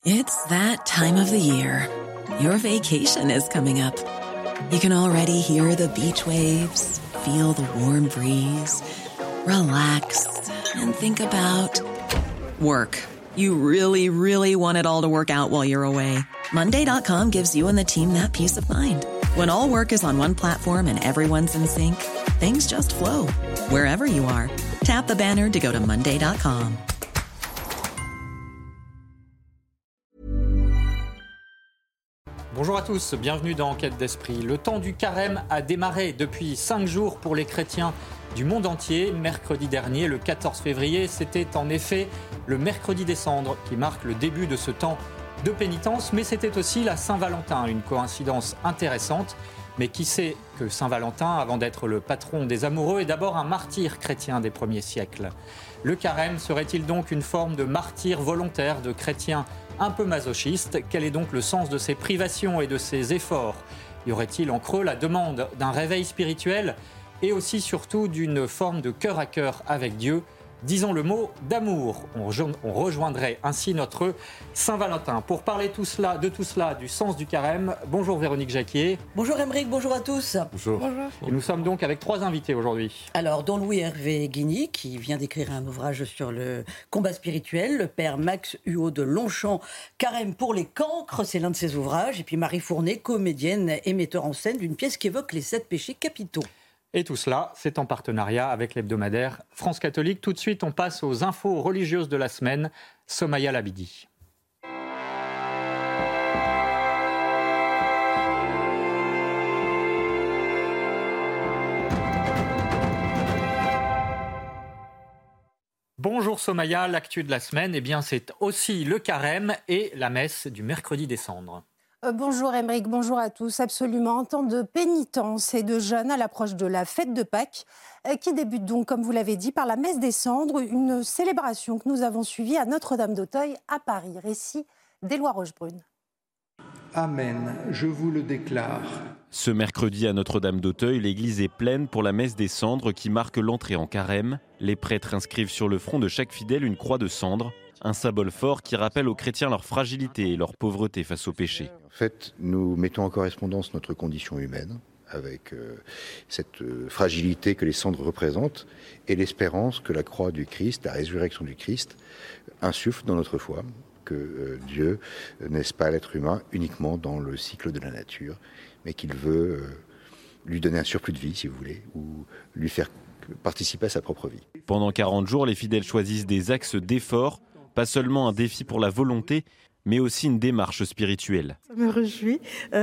It's that time of the year. Your vacation is coming up. You can already hear the beach waves, feel the warm breeze, relax, and think about work. You really, really want it all to work out while you're away. Monday.com gives you and the team that peace of mind. When all work is on one platform and everyone's in sync, things just flow. Wherever you are, tap the banner to go to Monday.com. Bonjour à tous, bienvenue dans Enquête d'Esprit. Le temps du carême a démarré depuis 5 jours pour les chrétiens du monde entier. Mercredi dernier, le 14 février, c'était en effet le mercredi des cendres qui marque le début de ce temps de pénitence. Mais c'était aussi la Saint-Valentin, une coïncidence intéressante. Mais qui sait que Saint-Valentin, avant d'être le patron des amoureux, est d'abord un martyr chrétien des premiers siècles. Le carême serait-il donc une forme de martyr volontaire de chrétiens un peu masochistes ? Quel est donc le sens de ces privations et de ces efforts ? Y aurait-il en creux la demande d'un réveil spirituel et aussi surtout d'une forme de cœur à cœur avec Dieu ? Disons le mot d'amour. On rejoindrait ainsi notre Saint-Valentin. Pour parler de tout cela, du sens du carême, bonjour Véronique Jacquier. Bonjour Aymeric, bonjour à tous. Bonjour. Et nous sommes donc avec 3 invités aujourd'hui. Alors, dont Louis-Hervé Guigny, qui vient d'écrire un ouvrage sur le combat spirituel, le père Max Huot de Longchamp, Carême pour les cancres, c'est l'un de ses ouvrages. Et puis Marie Fournet, comédienne et metteur en scène d'une pièce qui évoque les 7 péchés capitaux. Et tout cela, c'est en partenariat avec l'hebdomadaire France Catholique. Tout de suite, on passe aux infos religieuses de la semaine. Somaya Labidi. Bonjour Somaya, l'actu de la semaine, c'est aussi le carême et la messe du mercredi des cendres. Bonjour Aymeric, bonjour à tous. Absolument, un temps de pénitence et de jeûne à l'approche de la fête de Pâques, qui débute donc, comme vous l'avez dit, par la messe des cendres, une célébration que nous avons suivie à Notre-Dame d'Auteuil à Paris. Récit d'Éloi Rochebrune. Amen, je vous le déclare. Ce mercredi à Notre-Dame d'Auteuil, l'église est pleine pour la messe des cendres qui marque l'entrée en carême. Les prêtres inscrivent sur le front de chaque fidèle une croix de cendres, un symbole fort qui rappelle aux chrétiens leur fragilité et leur pauvreté face au péché. En fait, nous mettons en correspondance notre condition humaine avec cette fragilité que les cendres représentent et l'espérance que la croix du Christ, la résurrection du Christ, insuffle dans notre foi, que Dieu n'est pas l'être humain uniquement dans le cycle de la nature, mais qu'il veut lui donner un surplus de vie, si vous voulez, ou lui faire participer à sa propre vie. Pendant 40 jours, les fidèles choisissent des axes d'effort, pas seulement un défi pour la volonté, mais aussi une démarche spirituelle. Ça me réjouit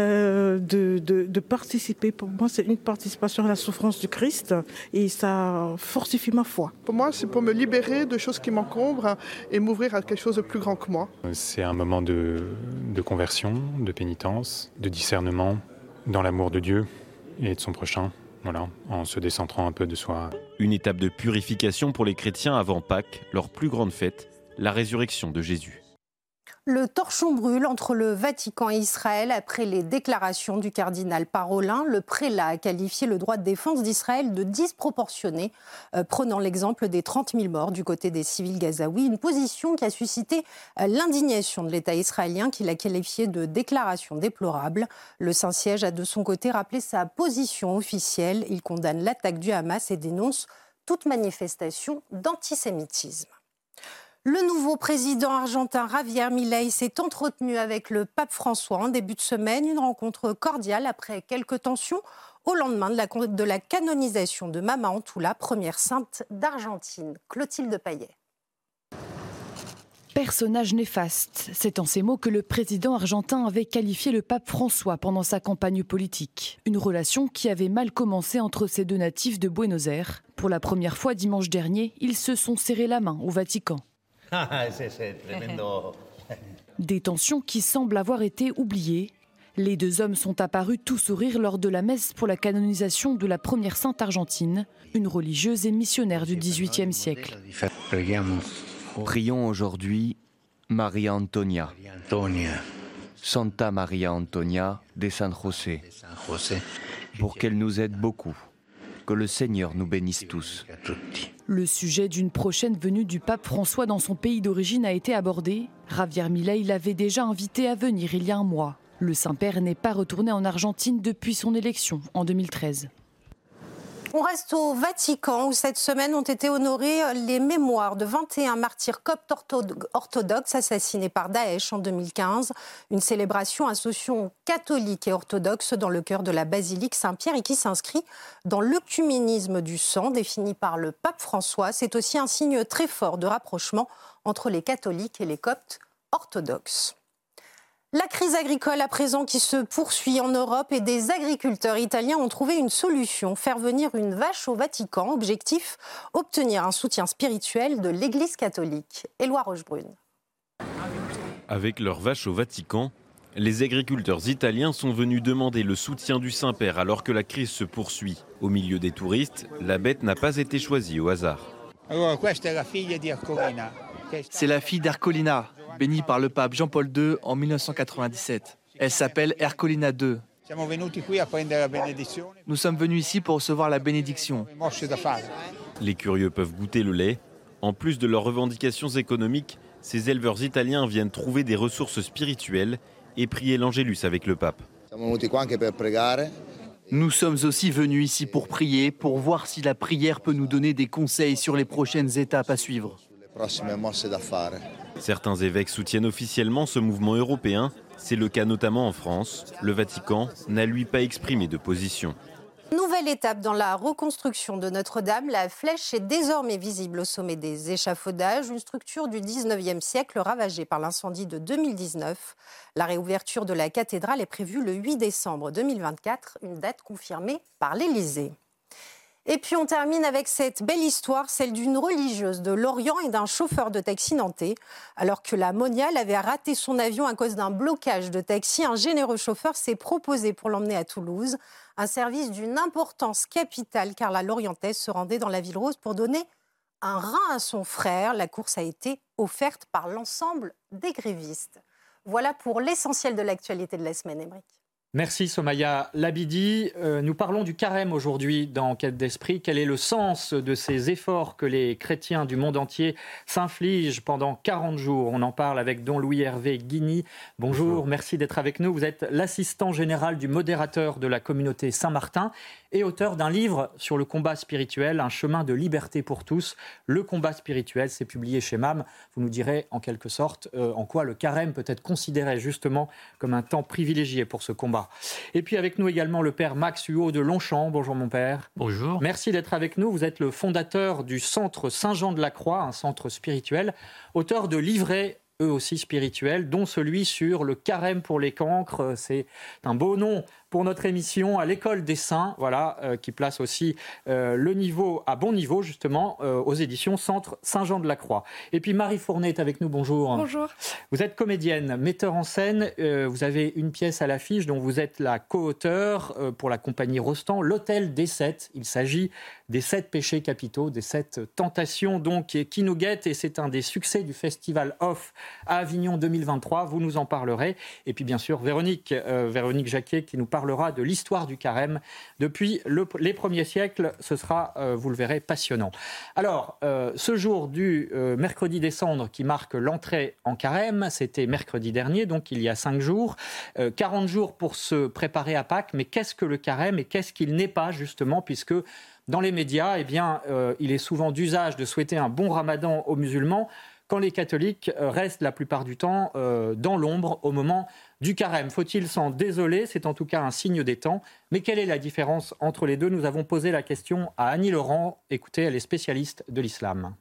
de participer. Pour moi, c'est une participation à la souffrance du Christ et ça fortifie ma foi. Pour moi, c'est pour me libérer de choses qui m'encombrent et m'ouvrir à quelque chose de plus grand que moi. C'est un moment de conversion, de pénitence, de discernement dans l'amour de Dieu et de son prochain. Voilà, en se décentrant un peu de soi. Une étape de purification pour les chrétiens avant Pâques, leur plus grande fête, la résurrection de Jésus. Le torchon brûle entre le Vatican et Israël après les déclarations du cardinal Parolin. Le prélat a qualifié le droit de défense d'Israël de disproportionné, prenant l'exemple des 30 000 morts du côté des civils gazaouis. Une position qui a suscité l'indignation de l'État israélien, qui l'a qualifié de déclaration déplorable. Le Saint-Siège a de son côté rappelé sa position officielle. Il condamne l'attaque du Hamas et dénonce toute manifestation d'antisémitisme. Le nouveau président argentin Javier Milei s'est entretenu avec le pape François en début de semaine. Une rencontre cordiale après quelques tensions au lendemain de la canonisation de Mama Antula, première sainte d'Argentine. Clotilde Payet. Personnage néfaste, c'est en ces mots que le président argentin avait qualifié le pape François pendant sa campagne politique. Une relation qui avait mal commencé entre ces deux natifs de Buenos Aires. Pour la première fois dimanche dernier, ils se sont serrés la main au Vatican. Des tensions qui semblent avoir été oubliées. Les deux hommes sont apparus tout sourire lors de la messe pour la canonisation de la première sainte argentine, une religieuse et missionnaire du XVIIIe siècle. Prions aujourd'hui Maria Antonia, Santa Maria Antonia de San José, pour qu'elle nous aide beaucoup. Que le Seigneur nous bénisse tous. Le sujet d'une prochaine venue du pape François dans son pays d'origine a été abordé. Javier Milei l'avait déjà invité à venir il y a un mois. Le Saint-Père n'est pas retourné en Argentine depuis son élection en 2013. On reste au Vatican où cette semaine ont été honorées les mémoires de 21 martyrs coptes orthodoxes assassinés par Daesh en 2015. Une célébration associant catholiques et orthodoxes dans le cœur de la basilique Saint-Pierre et qui s'inscrit dans l'œcuménisme du sang défini par le pape François. C'est aussi un signe très fort de rapprochement entre les catholiques et les coptes orthodoxes. La crise agricole à présent qui se poursuit en Europe et des agriculteurs italiens ont trouvé une solution, faire venir une vache au Vatican. Objectif, obtenir un soutien spirituel de l'Église catholique. Éloi Rochebrune. Avec leur vache au Vatican, les agriculteurs italiens sont venus demander le soutien du Saint-Père alors que la crise se poursuit. Au milieu des touristes, la bête n'a pas été choisie au hasard. C'est la fille d'Ercolina, bénie par le pape Jean-Paul II en 1997. Elle s'appelle Ercolina II. Nous sommes venus ici pour recevoir la bénédiction. Les curieux peuvent goûter le lait. En plus de leurs revendications économiques, ces éleveurs italiens viennent trouver des ressources spirituelles et prier l'Angélus avec le pape. Nous sommes aussi venus ici pour prier, pour voir si la prière peut nous donner des conseils sur les prochaines étapes à suivre. Certains évêques soutiennent officiellement ce mouvement européen. C'est le cas notamment en France. Le Vatican n'a lui pas exprimé de position. Nouvelle étape dans la reconstruction de Notre-Dame. La flèche est désormais visible au sommet des échafaudages, une structure du 19e siècle ravagée par l'incendie de 2019. La réouverture de la cathédrale est prévue le 8 décembre 2024, une date confirmée par l'Élysée. Et puis on termine avec cette belle histoire, celle d'une religieuse de Lorient et d'un chauffeur de taxi nantais. Alors que la Moniale avait raté son avion à cause d'un blocage de taxi, un généreux chauffeur s'est proposé pour l'emmener à Toulouse. Un service d'une importance capitale car la Lorientaise se rendait dans la Ville Rose pour donner un rein à son frère. La course a été offerte par l'ensemble des grévistes. Voilà pour l'essentiel de l'actualité de la semaine, Émeric. Merci Somaya Labidi. Nous parlons du carême aujourd'hui dans Enquête d'Esprit. Quel est le sens de ces efforts que les chrétiens du monde entier s'infligent pendant 40 jours? On en parle avec Don Louis-Hervé Guigny. Bonjour, merci d'être avec nous. Vous êtes l'assistant général du modérateur de la communauté Saint-Martin et auteur d'un livre sur le combat spirituel, un chemin de liberté pour tous. Le combat spirituel, c'est publié chez MAM. Vous nous direz en quelque sorte en quoi le carême peut être considéré justement comme un temps privilégié pour ce combat. Et puis avec nous également le père Max Huot de Longchamp. Bonjour mon père. Bonjour. Merci d'être avec nous. Vous êtes le fondateur du centre Saint-Jean-de-la-Croix, un centre spirituel, auteur de livrets eux aussi spirituels, dont celui sur le carême pour les cancres. C'est un beau nom pour notre émission à l'école des saints, voilà, qui place aussi le niveau à bon niveau justement aux éditions Centre Saint-Jean-de-la-Croix. Et puis Marie Fournet est avec nous, bonjour. Bonjour. Vous êtes comédienne, metteur en scène, vous avez une pièce à l'affiche dont vous êtes la co-auteure pour la compagnie Rostand, L'Hôtel des Sept. Il s'agit des 7 péchés capitaux, des 7 tentations donc qui nous guettent et c'est un des succès du festival Off à Avignon 2023, vous nous en parlerez. Et puis bien sûr Véronique Jacquet qui nous parlera de l'histoire du carême depuis les premiers siècles. Ce sera, vous le verrez, passionnant. Alors, ce jour du mercredi des Cendres qui marque l'entrée en carême, c'était mercredi dernier, donc il y a 5 jours. 40 jours pour se préparer à Pâques, mais qu'est-ce que le carême et qu'est-ce qu'il n'est pas justement, puisque dans les médias, eh bien, il est souvent d'usage de souhaiter un bon ramadan aux musulmans, quand les catholiques restent la plupart du temps dans l'ombre au moment du carême. Faut-il s'en désoler? C'est en tout cas un signe des temps. Mais quelle est la différence entre les deux? Nous avons posé la question à Annie Laurent. Écoutez, elle est spécialiste de l'islam.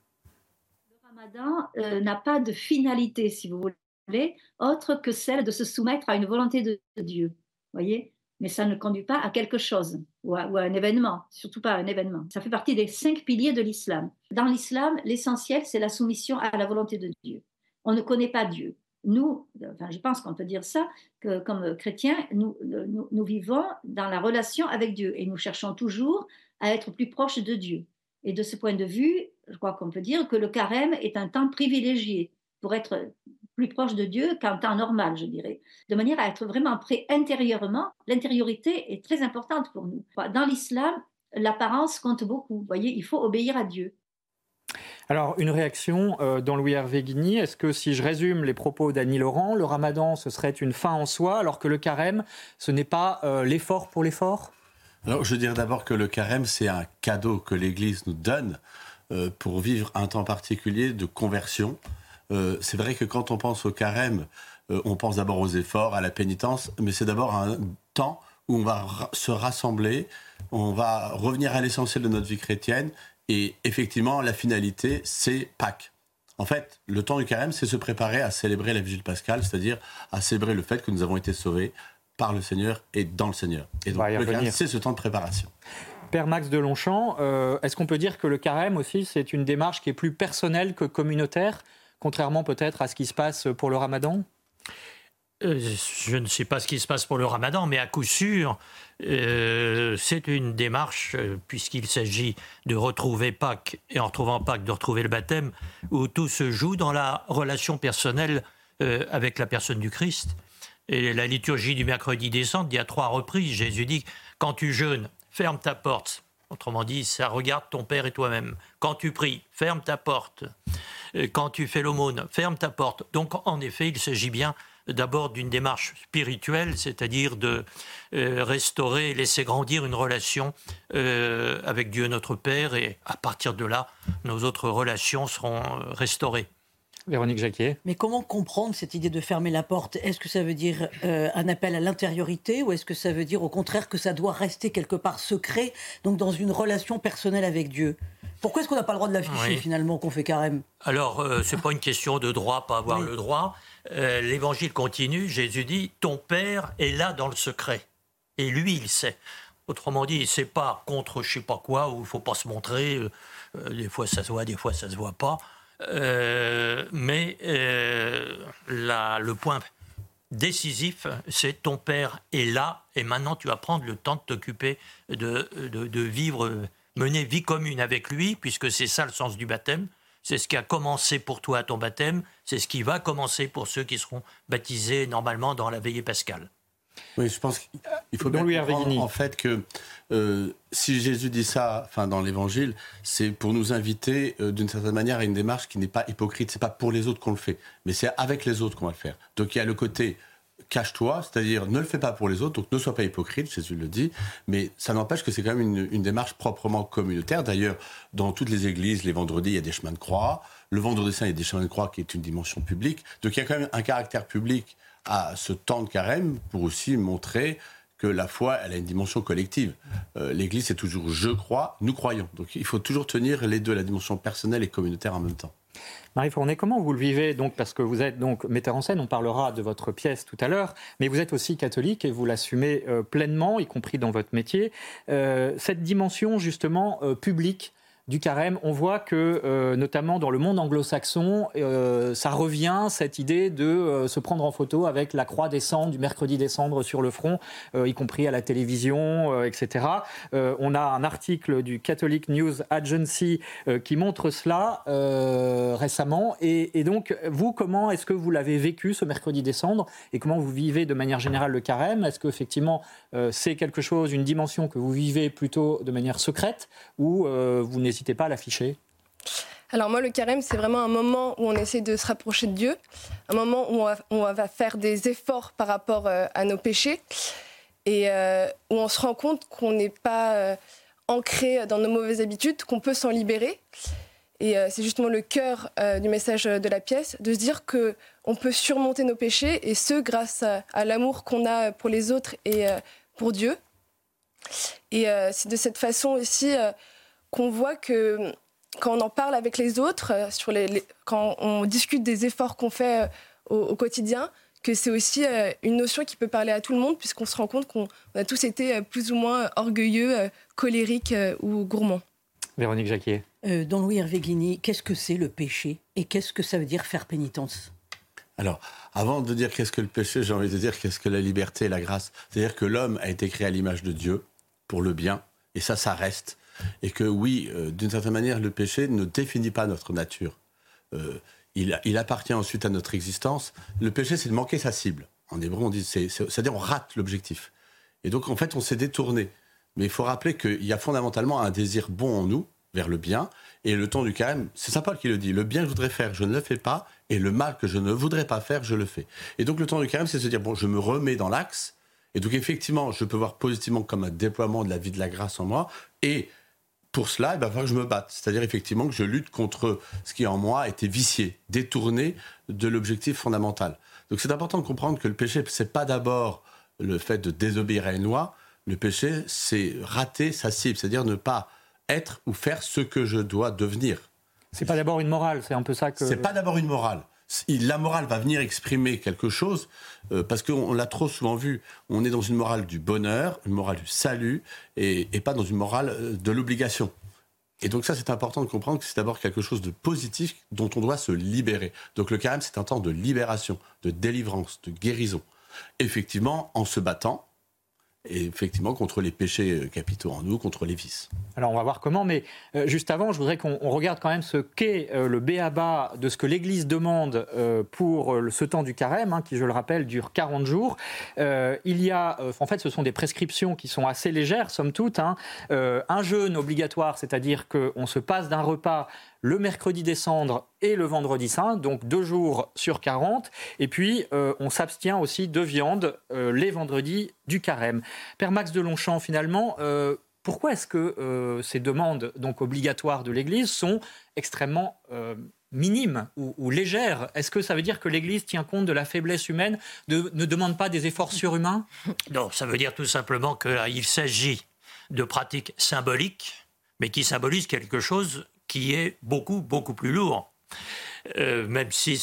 Le ramadan n'a pas de finalité, si vous voulez, autre que celle de se soumettre à une volonté de Dieu. Voyez? Mais ça ne conduit pas à quelque chose ou à un événement, surtout pas à un événement. Ça fait partie des 5 piliers de l'islam. Dans l'islam, l'essentiel, c'est la soumission à la volonté de Dieu. On ne connaît pas Dieu. Nous, enfin, je pense qu'on peut dire ça, que comme chrétiens, nous vivons dans la relation avec Dieu et nous cherchons toujours à être plus proches de Dieu. Et de ce point de vue, je crois qu'on peut dire que le carême est un temps privilégié pour être plus proche de Dieu qu'en temps normal, je dirais, de manière à être vraiment prêt intérieurement. L'intériorité est très importante pour nous. Dans l'islam, l'apparence compte beaucoup. Vous voyez, il faut obéir à Dieu. Alors, une réaction dans Louis Hervé Guigny. Est-ce que, si je résume les propos d'Annie Laurent, le ramadan, ce serait une fin en soi, alors que le carême, ce n'est pas l'effort pour l'effort ? Alors, je veux dire d'abord que le carême, c'est un cadeau que l'Église nous donne pour vivre un temps particulier de conversion. C'est vrai que quand on pense au carême, on pense d'abord aux efforts, à la pénitence, mais c'est d'abord un temps où on va se rassembler, on va revenir à l'essentiel de notre vie chrétienne. Et effectivement, la finalité, c'est Pâques. En fait, le temps du carême, c'est se préparer à célébrer la vigile pascale, c'est-à-dire à célébrer le fait que nous avons été sauvés par le Seigneur et dans le Seigneur. Et donc, le carême, c'est ce temps de préparation. Père Max de Longchamp, est-ce qu'on peut dire que le carême aussi, c'est une démarche qui est plus personnelle que communautaire, contrairement peut-être à ce qui se passe pour le ramadan ? Je ne sais pas ce qui se passe pour le ramadan, mais à coup sûr, c'est une démarche, puisqu'il s'agit de retrouver Pâques, et en retrouvant Pâques, de retrouver le baptême, où tout se joue dans la relation personnelle avec la personne du Christ. Et la liturgie du mercredi des Cendres dit à 3 reprises, Jésus dit, quand tu jeûnes, ferme ta porte. Autrement dit, ça regarde ton Père et toi-même. Quand tu pries, ferme ta porte. Quand tu fais l'aumône, ferme ta porte. Donc, en effet, il s'agit bien d'abord d'une démarche spirituelle, c'est-à-dire de restaurer, laisser grandir une relation avec Dieu notre Père, et à partir de là, nos autres relations seront restaurées. Véronique Jacquier. Mais comment comprendre cette idée de fermer la porte ? Est-ce que ça veut dire un appel à l'intériorité, ou est-ce que ça veut dire au contraire que ça doit rester quelque part secret, donc dans une relation personnelle avec Dieu ? Pourquoi est-ce qu'on n'a pas le droit de l'afficher finalement, qu'on fait carême ? Alors, ce n'est pas une question de droit, pas avoir le droit. L'évangile continue, Jésus dit « Ton Père est là dans le secret ». Et lui, il sait. Autrement dit, c'est pas contre je sais pas quoi, où il ne faut pas se montrer. Des fois, ça se voit, des fois, ça ne se voit pas. Mais le point décisif, c'est ton Père est là, et maintenant tu vas prendre le temps de t'occuper de vivre, mener vie commune avec lui, puisque c'est ça le sens du baptême. C'est ce qui a commencé pour toi à ton baptême, c'est ce qui va commencer pour ceux qui seront baptisés normalement dans la veillée pascale. Oui, je pense qu'il faut bien comprendre en fait que si Jésus dit ça dans l'Évangile, c'est pour nous inviter d'une certaine manière à une démarche qui n'est pas hypocrite. C'est pas pour les autres qu'on le fait, mais c'est avec les autres qu'on va le faire. Donc il y a le côté cache-toi, c'est-à-dire ne le fais pas pour les autres, donc ne sois pas hypocrite, Jésus le dit, mais ça n'empêche que c'est quand même une démarche proprement communautaire. D'ailleurs, dans toutes les églises, les vendredis, il y a des chemins de croix. Le vendredi saint, il y a des chemins de croix qui est une dimension publique. Donc il y a quand même un caractère public à ce temps de carême pour aussi montrer que la foi, elle a une dimension collective. L'Église, c'est toujours « je crois », « nous croyons ». Donc il faut toujours tenir les deux, la dimension personnelle et communautaire en même temps. Marie Fournet, comment vous le vivez donc, parce que vous êtes donc metteur en scène, on parlera de votre pièce tout à l'heure, mais vous êtes aussi catholique et vous l'assumez pleinement, y compris dans votre métier. Cette dimension justement publique du carême, on voit que, notamment dans le monde anglo-saxon, ça revient, cette idée de se prendre en photo avec la croix des cendres, du mercredi des cendres sur le front, y compris à la télévision, etc. On a un article du Catholic News Agency qui montre cela récemment. Et donc, vous, comment est-ce que vous l'avez vécu, ce mercredi des cendres, et comment vous vivez de manière générale le carême ? Est-ce qu'effectivement, c'est quelque chose, une dimension que vous vivez plutôt de manière secrète, ou vous n'hésitez pas à l'afficher ? Alors moi, le carême, c'est vraiment un moment où on essaie de se rapprocher de Dieu, un moment où on va faire des efforts par rapport à nos péchés, et où on se rend compte qu'on n'est pas ancré dans nos mauvaises habitudes, qu'on peut s'en libérer. Et c'est justement le cœur du message de la pièce, de se dire qu'on peut surmonter nos péchés, et ce, grâce à l'amour qu'on a pour les autres et pour Dieu. Et c'est de cette façon aussi qu'on voit que quand on en parle avec les autres, quand on discute des efforts qu'on fait au quotidien, que c'est aussi une notion qui peut parler à tout le monde, puisqu'on se rend compte qu'on a tous été plus ou moins orgueilleux, colériques ou gourmands. Véronique Jacquier. Dans Louis Hervé Guigny, qu'est-ce que c'est le péché et qu'est-ce que ça veut dire faire pénitence ? Alors, avant de dire qu'est-ce que le péché, j'ai envie de dire qu'est-ce que la liberté et la grâce. C'est-à-dire que l'homme a été créé à l'image de Dieu, pour le bien, et ça reste. Et que oui, d'une certaine manière, le péché ne définit pas notre nature. Il appartient ensuite à notre existence. Le péché, c'est de manquer sa cible. En hébreu, on dit, c'est-à-dire on rate l'objectif. Et donc, en fait, on s'est détourné. Mais il faut rappeler qu'il y a fondamentalement un désir bon en nous, vers le bien, Et le temps du carême, c'est Saint Paul qui le dit, le bien que je voudrais faire, je ne le fais pas, et le mal que je ne voudrais pas faire, je le fais. Et donc le temps du carême, c'est de se dire, bon, je me remets dans l'axe, et donc effectivement, je peux voir positivement comme un déploiement de la vie de la grâce en moi, et pour cela, il va falloir que je me batte. C'est-à-dire effectivement que je lutte contre ce qui en moi a été vicié, détourné de l'objectif fondamental. Donc c'est important de comprendre que le péché, c'est pas d'abord le fait de désobéir à une loi. Le péché, c'est rater sa cible, c'est-à-dire ne pas être ou faire ce que je dois devenir. C'est pas d'abord une morale, c'est un peu ça que... C'est pas d'abord une morale. La morale va venir exprimer quelque chose, parce qu'on l'a trop souvent vu. On est dans une morale du bonheur, une morale du salut, et pas dans une morale de l'obligation. Et donc ça, c'est important de comprendre que c'est d'abord quelque chose de positif dont on doit se libérer. Donc le carême, c'est un temps de libération, de délivrance, de guérison. Effectivement, en se battant, et effectivement contre les péchés capitaux en nous, contre les vices. Alors on va voir comment, mais juste avant, je voudrais qu'on regarde quand même ce qu'est le b.a.-ba de ce que l'Église demande pour ce temps du carême, qui, je le rappelle, dure 40 jours. Il y a, en fait, ce sont des prescriptions qui sont assez légères, somme toute. Un jeûne obligatoire, c'est-à-dire qu'on se passe d'un repas le mercredi des cendres et le vendredi saint, donc 2 jours sur 40. Et puis, on s'abstient aussi de viande les vendredis du carême. Père Max de Longchamp, finalement, pourquoi est-ce que ces demandes donc obligatoires de l'Église sont extrêmement minimes ou légères? Est-ce que ça veut dire que l'Église tient compte de la faiblesse humaine, ne demande pas des efforts surhumains? Non, ça veut dire tout simplement qu'il s'agit de pratiques symboliques, mais qui symbolisent quelque chose qui est beaucoup, beaucoup plus lourd. Même si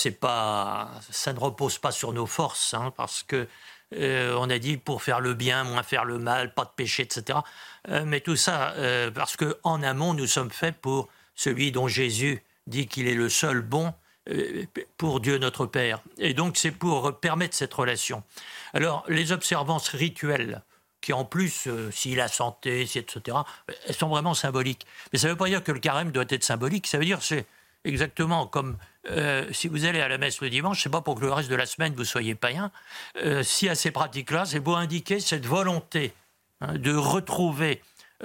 ça ne repose pas sur nos forces, parce que on a dit pour faire le bien, moins faire le mal, pas de péché, etc. Mais tout ça, parce qu'en amont, nous sommes faits pour celui dont Jésus dit qu'il est le seul bon, pour Dieu notre Père. Et donc c'est pour permettre cette relation. Alors les observances rituelles, qui en plus, si la santé, si etc., elles sont vraiment symboliques. Mais ça ne veut pas dire que le carême doit être symbolique, ça veut dire que c'est exactement comme si vous allez à la messe le dimanche, c'est pas pour que le reste de la semaine vous soyez païen. Si à ces pratiques-là, c'est pour indiquer cette volonté de retrouver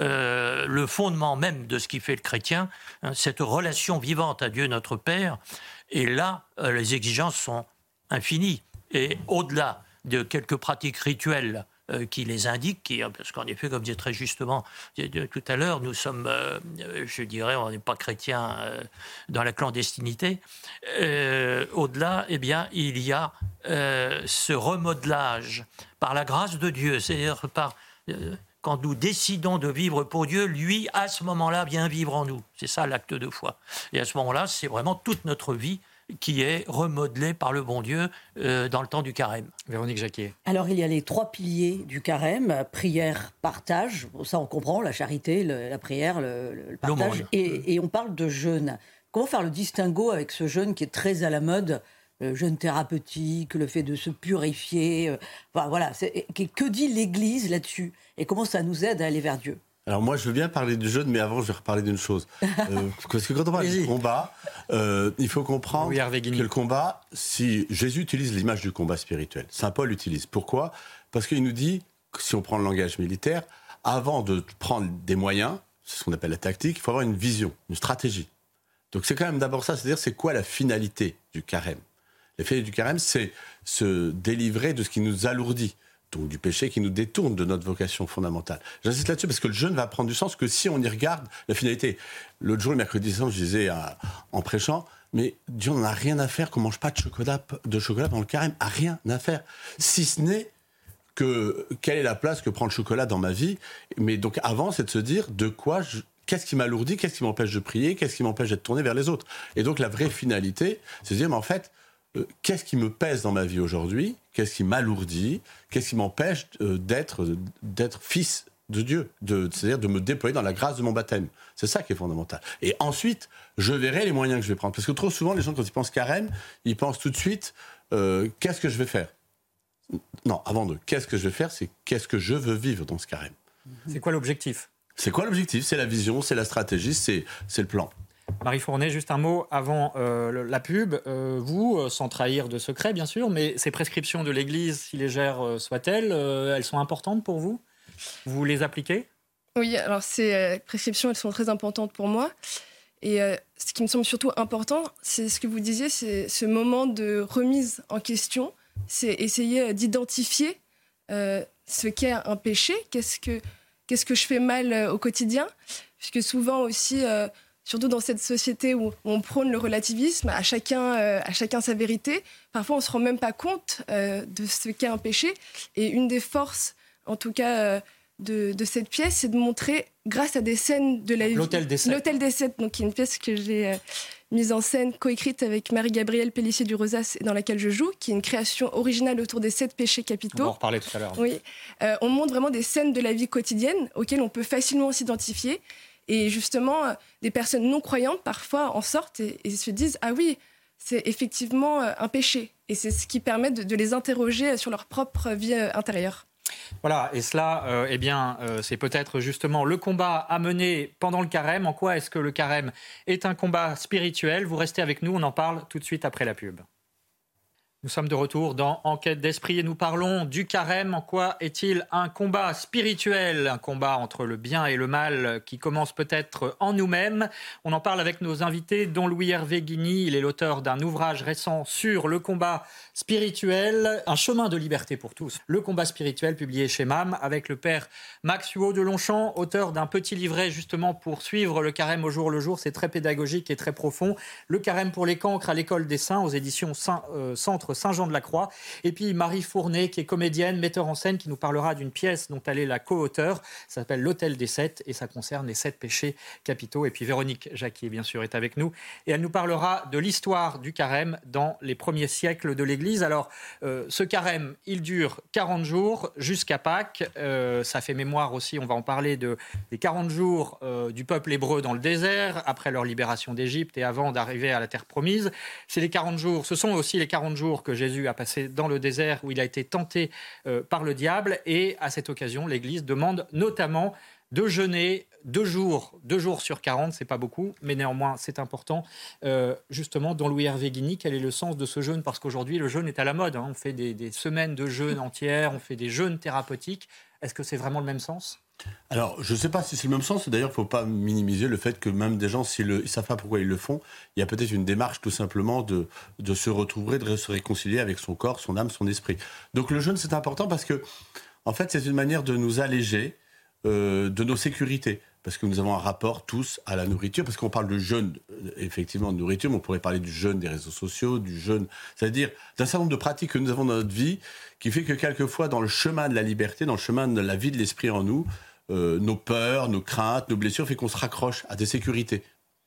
le fondement même de ce qui fait le chrétien, cette relation vivante à Dieu notre Père. Et là, les exigences sont infinies. Et au-delà de quelques pratiques rituelles qui les indiquent, parce qu'en effet, comme disait très justement tout à l'heure, nous sommes, je dirais, on n'est pas chrétiens dans la clandestinité. Au-delà, eh bien, il y a ce remodelage par la grâce de Dieu, c'est-à-dire quand nous décidons de vivre pour Dieu, lui, à ce moment-là, vient vivre en nous. C'est ça l'acte de foi. Et à ce moment-là, c'est vraiment toute notre vie qui est remodelée par le bon Dieu dans le temps du carême. Véronique Jacquier. Alors, il y a les 3 piliers du carême, prière, partage, bon, ça on comprend, la charité, la prière, le partage, et on parle de jeûne. Comment faire le distinguo avec ce jeûne qui est très à la mode, le jeûne thérapeutique, le fait de se purifier, voilà, que dit l'Église là-dessus? Et comment ça nous aide à aller vers Dieu? Alors moi, je veux bien parler du jeûne, mais avant, je vais reparler d'une chose. Parce que quand on parle du combat, il faut comprendre que le combat, si Jésus utilise l'image du combat spirituel, Saint Paul l'utilise. Pourquoi? Parce qu'il nous dit, si on prend le langage militaire, avant de prendre des moyens, c'est ce qu'on appelle la tactique, il faut avoir une vision, une stratégie. Donc c'est quand même d'abord ça, c'est-à-dire c'est quoi la finalité du carême? La finalité du carême, c'est se délivrer de ce qui nous alourdit. Donc du péché qui nous détourne de notre vocation fondamentale. J'insiste là-dessus parce que le jeûne va prendre du sens que si on y regarde la finalité. L'autre jour, le mercredi saint, je disais en prêchant, mais Dieu n'en a rien à faire qu'on ne mange pas de chocolat pendant le carême, a rien à faire. Si ce n'est que quelle est la place que prend le chocolat dans ma vie. Mais donc avant, c'est de se dire qu'est-ce qui m'alourdit, qu'est-ce qui m'empêche de prier, qu'est-ce qui m'empêche d'être tourné vers les autres. Et donc la vraie finalité, c'est de dire, mais en fait, qu'est-ce qui me pèse dans ma vie aujourd'hui? Qu'est-ce qui m'alourdit? Qu'est-ce qui m'empêche d'être fils de Dieu? C'est-à-dire de me déployer dans la grâce de mon baptême. C'est ça qui est fondamental. Et ensuite, je verrai les moyens que je vais prendre. Parce que trop souvent, les gens, quand ils pensent carême, ils pensent tout de suite qu'est-ce que je vais faire? Non, avant de qu'est-ce que je vais faire, c'est qu'est-ce que je veux vivre dans ce carême. C'est quoi l'objectif? C'est quoi l'objectif? C'est la vision, c'est la stratégie, c'est le plan. Marie Fournet, juste un mot avant la pub. Vous, sans trahir de secret, bien sûr, mais ces prescriptions de l'Église, si légères soient-elles, elles sont importantes pour vous? Vous les appliquez? Oui, alors ces prescriptions, elles sont très importantes pour moi. Et ce qui me semble surtout important, c'est ce que vous disiez, c'est ce moment de remise en question, c'est essayer d'identifier ce qu'est un péché, qu'est-ce que je fais mal au quotidien, puisque souvent aussi, surtout dans cette société où on prône le relativisme, à chacun sa vérité, parfois on ne se rend même pas compte de ce qu'est un péché. Et une des forces, en tout cas, de cette pièce, c'est de montrer, grâce à des scènes de la vie... L'Hôtel des Sept. L'Hôtel des Sept, donc, qui est une pièce que j'ai mise en scène, coécrite avec Marie-Gabrielle Pellissier du Rosas, et dans laquelle je joue, qui est une création originale autour des 7 péchés capitaux. On va en reparler tout à l'heure. Oui. On montre vraiment des scènes de la vie quotidienne auxquelles on peut facilement s'identifier. Et justement, des personnes non croyantes, parfois, en sortent et se disent « Ah oui, c'est effectivement un péché ». Et c'est ce qui permet de les interroger sur leur propre vie intérieure. Voilà, et cela, c'est peut-être justement le combat à mener pendant le carême. En quoi est-ce que le carême est un combat spirituel ? Vous restez avec nous, on en parle tout de suite après la pub. Nous sommes de retour dans Enquête d'esprit et nous parlons du carême. En quoi est-il un combat spirituel, un combat entre le bien et le mal qui commence peut-être en nous-mêmes ? On en parle avec nos invités, dont Louis-Hervé Guigny. Il est l'auteur d'un ouvrage récent sur le combat spirituel, un chemin de liberté pour tous. Le combat spirituel, publié chez MAM, avec le père Max Huot de Longchamp, auteur d'un petit livret justement pour suivre le carême au jour le jour. C'est très pédagogique et très profond. Le carême pour les cancres à l'école des saints, aux éditions Centre Saint-Jean-de-la-Croix. Et puis Marie Fournet, qui est comédienne, metteur en scène, qui nous parlera d'une pièce dont elle est la co-auteure. Ça s'appelle L'Hôtel des Sept et ça concerne les 7 péchés capitaux. Et puis Véronique Jacquier, bien sûr, est avec nous. Et elle nous parlera de l'histoire du carême dans les premiers siècles de l'Église. Alors, ce carême, il dure 40 jours jusqu'à Pâques. Ça fait mémoire aussi, on va en parler, des 40 jours du peuple hébreu dans le désert, après leur libération d'Égypte et avant d'arriver à la terre promise. C'est les 40 jours, ce sont aussi les 40 jours que Jésus a passé dans le désert où il a été tenté par le diable. Et à cette occasion, l'Église demande notamment de jeûner 2 jours sur 40, c'est pas beaucoup, mais néanmoins c'est important. Justement, dans Louis-Hervé Guigny, quel est le sens de ce jeûne ? Parce qu'aujourd'hui, le jeûne est à la mode. On fait des semaines de jeûne entières, on fait des jeûnes thérapeutiques. Est-ce que c'est vraiment le même sens ? Alors, je ne sais pas si c'est le même sens. D'ailleurs, il ne faut pas minimiser le fait que même des gens, s'ils ne savent pas pourquoi ils le font, il y a peut-être une démarche tout simplement de se retrouver, de se réconcilier avec son corps, son âme, son esprit. Donc le jeûne, c'est important parce que, en fait, c'est une manière de nous alléger de nos sécurités. Parce que nous avons un rapport tous à la nourriture. Parce qu'on parle de jeûne, effectivement, de nourriture, mais on pourrait parler du jeûne des réseaux sociaux, du jeûne, c'est-à-dire d'un certain nombre de pratiques que nous avons dans notre vie qui fait que quelquefois, dans le chemin de la liberté, dans le chemin de la vie de l'esprit en nous, nos peurs, nos craintes, nos blessures, fait qu'on se raccroche à des sécurités.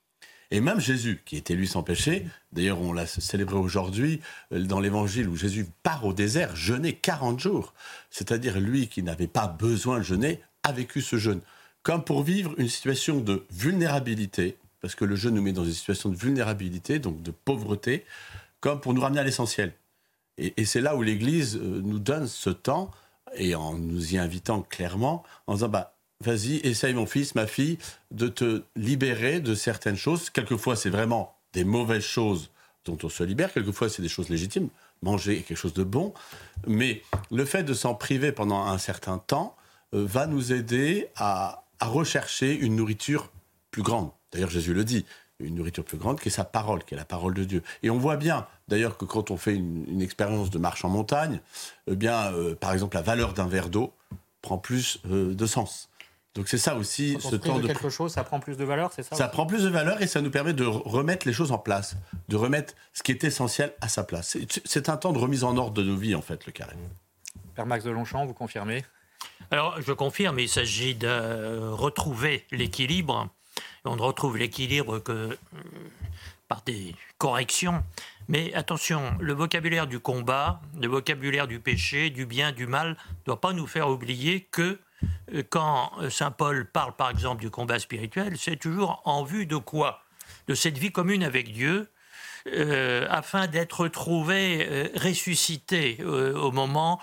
Et même Jésus, qui était lui sans péché, d'ailleurs on l'a célébré aujourd'hui dans l'évangile où Jésus part au désert, jeûner 40 jours. C'est-à-dire lui qui n'avait pas besoin de jeûner, a vécu ce jeûne. Comme pour vivre une situation de vulnérabilité, parce que le jeûne nous met dans une situation de vulnérabilité, donc de pauvreté, comme pour nous ramener à l'essentiel. Et c'est là où l'Église nous donne ce temps, et en nous y invitant clairement, en disant vas-y, essaye mon fils, ma fille, de te libérer de certaines choses. Quelquefois, c'est vraiment des mauvaises choses dont on se libère. Quelquefois, c'est des choses légitimes. Manger est quelque chose de bon. Mais le fait de s'en priver pendant un certain temps va nous aider à rechercher une nourriture plus grande. D'ailleurs, Jésus le dit, une nourriture plus grande qui est sa parole, qui est la parole de Dieu. Et on voit bien, d'ailleurs, que quand on fait une expérience de marche en montagne, par exemple, la valeur d'un verre d'eau prend plus de sens. Donc c'est ça aussi, ce temps de quelque chose, ça prend plus de valeur, c'est ça ? Ça prend plus de valeur et ça nous permet de remettre les choses en place, de remettre ce qui est essentiel à sa place. C'est un temps de remise en ordre de nos vies, en fait, le carême. Père Max de Longchamp, vous confirmez ? Alors, je confirme, il s'agit de retrouver l'équilibre. On ne retrouve l'équilibre que par des corrections. Mais attention, le vocabulaire du combat, le vocabulaire du péché, du bien, du mal, ne doit pas nous faire oublier que quand saint Paul parle par exemple du combat spirituel, c'est toujours en vue de quoi ? De cette vie commune avec Dieu, afin d'être retrouvé, ressuscité au moment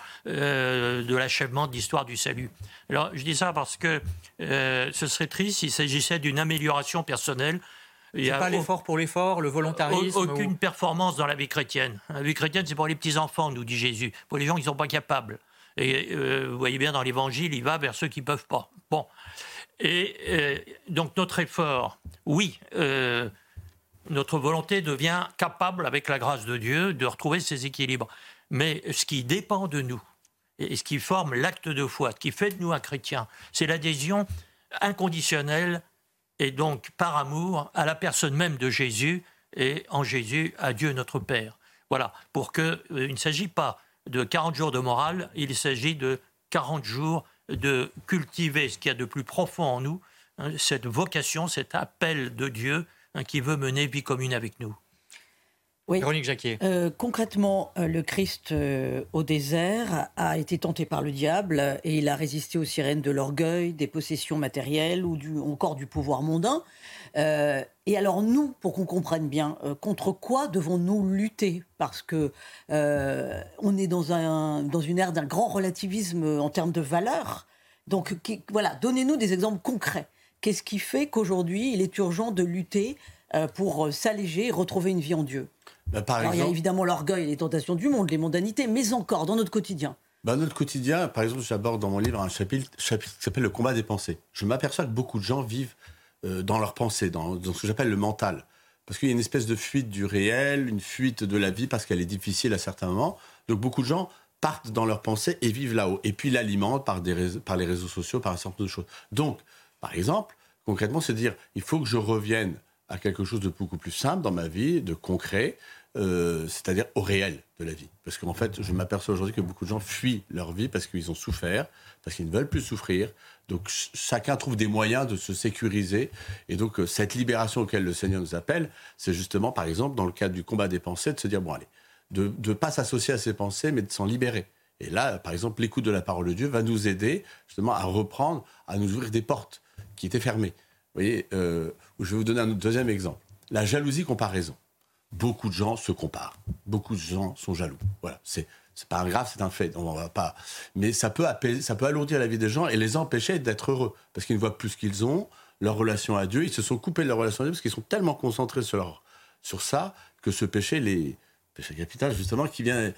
de l'achèvement de l'histoire du salut. Alors je dis ça parce que ce serait triste s'il s'agissait d'une amélioration personnelle. Il n'y a pas l'effort pour l'effort, le volontarisme. Aucune performance dans la vie chrétienne. La vie chrétienne, c'est pour les petits-enfants, nous dit Jésus, pour les gens qui ne sont pas capables. Et vous voyez bien dans l'Évangile, il va vers ceux qui ne peuvent pas. Bon. Et donc notre effort, oui, notre volonté devient capable, avec la grâce de Dieu, de retrouver ces équilibres. Mais ce qui dépend de nous, et ce qui forme l'acte de foi, ce qui fait de nous un chrétien, c'est l'adhésion inconditionnelle et donc par amour à la personne même de Jésus et en Jésus à Dieu notre Père. Voilà, pour que il ne s'agit pas de 40 jours de morale, il s'agit de 40 jours de cultiver ce qu'il y a de plus profond en nous, hein, cette vocation, cet appel de Dieu qui veut mener vie commune avec nous. Oui. Véronique Jacquier. Concrètement, le Christ au désert a été tenté par le diable et il a résisté aux sirènes de l'orgueil, des possessions matérielles ou encore du pouvoir mondain. Et alors nous, pour qu'on comprenne bien, contre quoi devons-nous lutter ? Parce que on est dans une ère d'un grand relativisme en termes de valeurs. Donc voilà, donnez-nous des exemples concrets. Qu'est-ce qui fait qu'aujourd'hui, il est urgent de lutter pour s'alléger et retrouver une vie en Dieu ? Alors, il y a évidemment l'orgueil et les tentations du monde, les mondanités, mais encore dans notre quotidien. Notre quotidien, par exemple, j'aborde dans mon livre un chapitre qui s'appelle le combat des pensées. Je m'aperçois que beaucoup de gens vivent dans leurs pensées, dans ce que j'appelle le mental. Parce qu'il y a une espèce de fuite du réel, une fuite de la vie parce qu'elle est difficile à certains moments. Donc beaucoup de gens partent dans leurs pensées et vivent là-haut. Et puis l'alimentent par les réseaux sociaux, par un certain nombre de choses. Donc, par exemple, concrètement, c'est de dire il faut que je revienne à quelque chose de beaucoup plus simple dans ma vie, de concret, c'est-à-dire au réel de la vie. Parce qu'en fait, je m'aperçois aujourd'hui que beaucoup de gens fuient leur vie parce qu'ils ont souffert, parce qu'ils ne veulent plus souffrir. Donc chacun trouve des moyens de se sécuriser. Et donc cette libération auquel le Seigneur nous appelle, c'est justement, par exemple, dans le cadre du combat des pensées, de se dire, bon allez, de ne pas s'associer à ces pensées, mais de s'en libérer. Et là, par exemple, l'écoute de la parole de Dieu va nous aider justement à reprendre, à nous ouvrir des portes qui étaient fermées. Vous voyez, je vais vous donner un deuxième exemple. La jalousie-comparaison. Beaucoup de gens se comparent. Beaucoup de gens sont jaloux. Voilà, c'est pas grave, c'est un fait. On va pas. Mais ça peut alourdir la vie des gens et les empêcher d'être heureux parce qu'ils ne voient plus ce qu'ils ont, leur relation à Dieu. Ils se sont coupés de leur relation à Dieu parce qu'ils sont tellement concentrés sur ça que ce péché capital justement, qui vient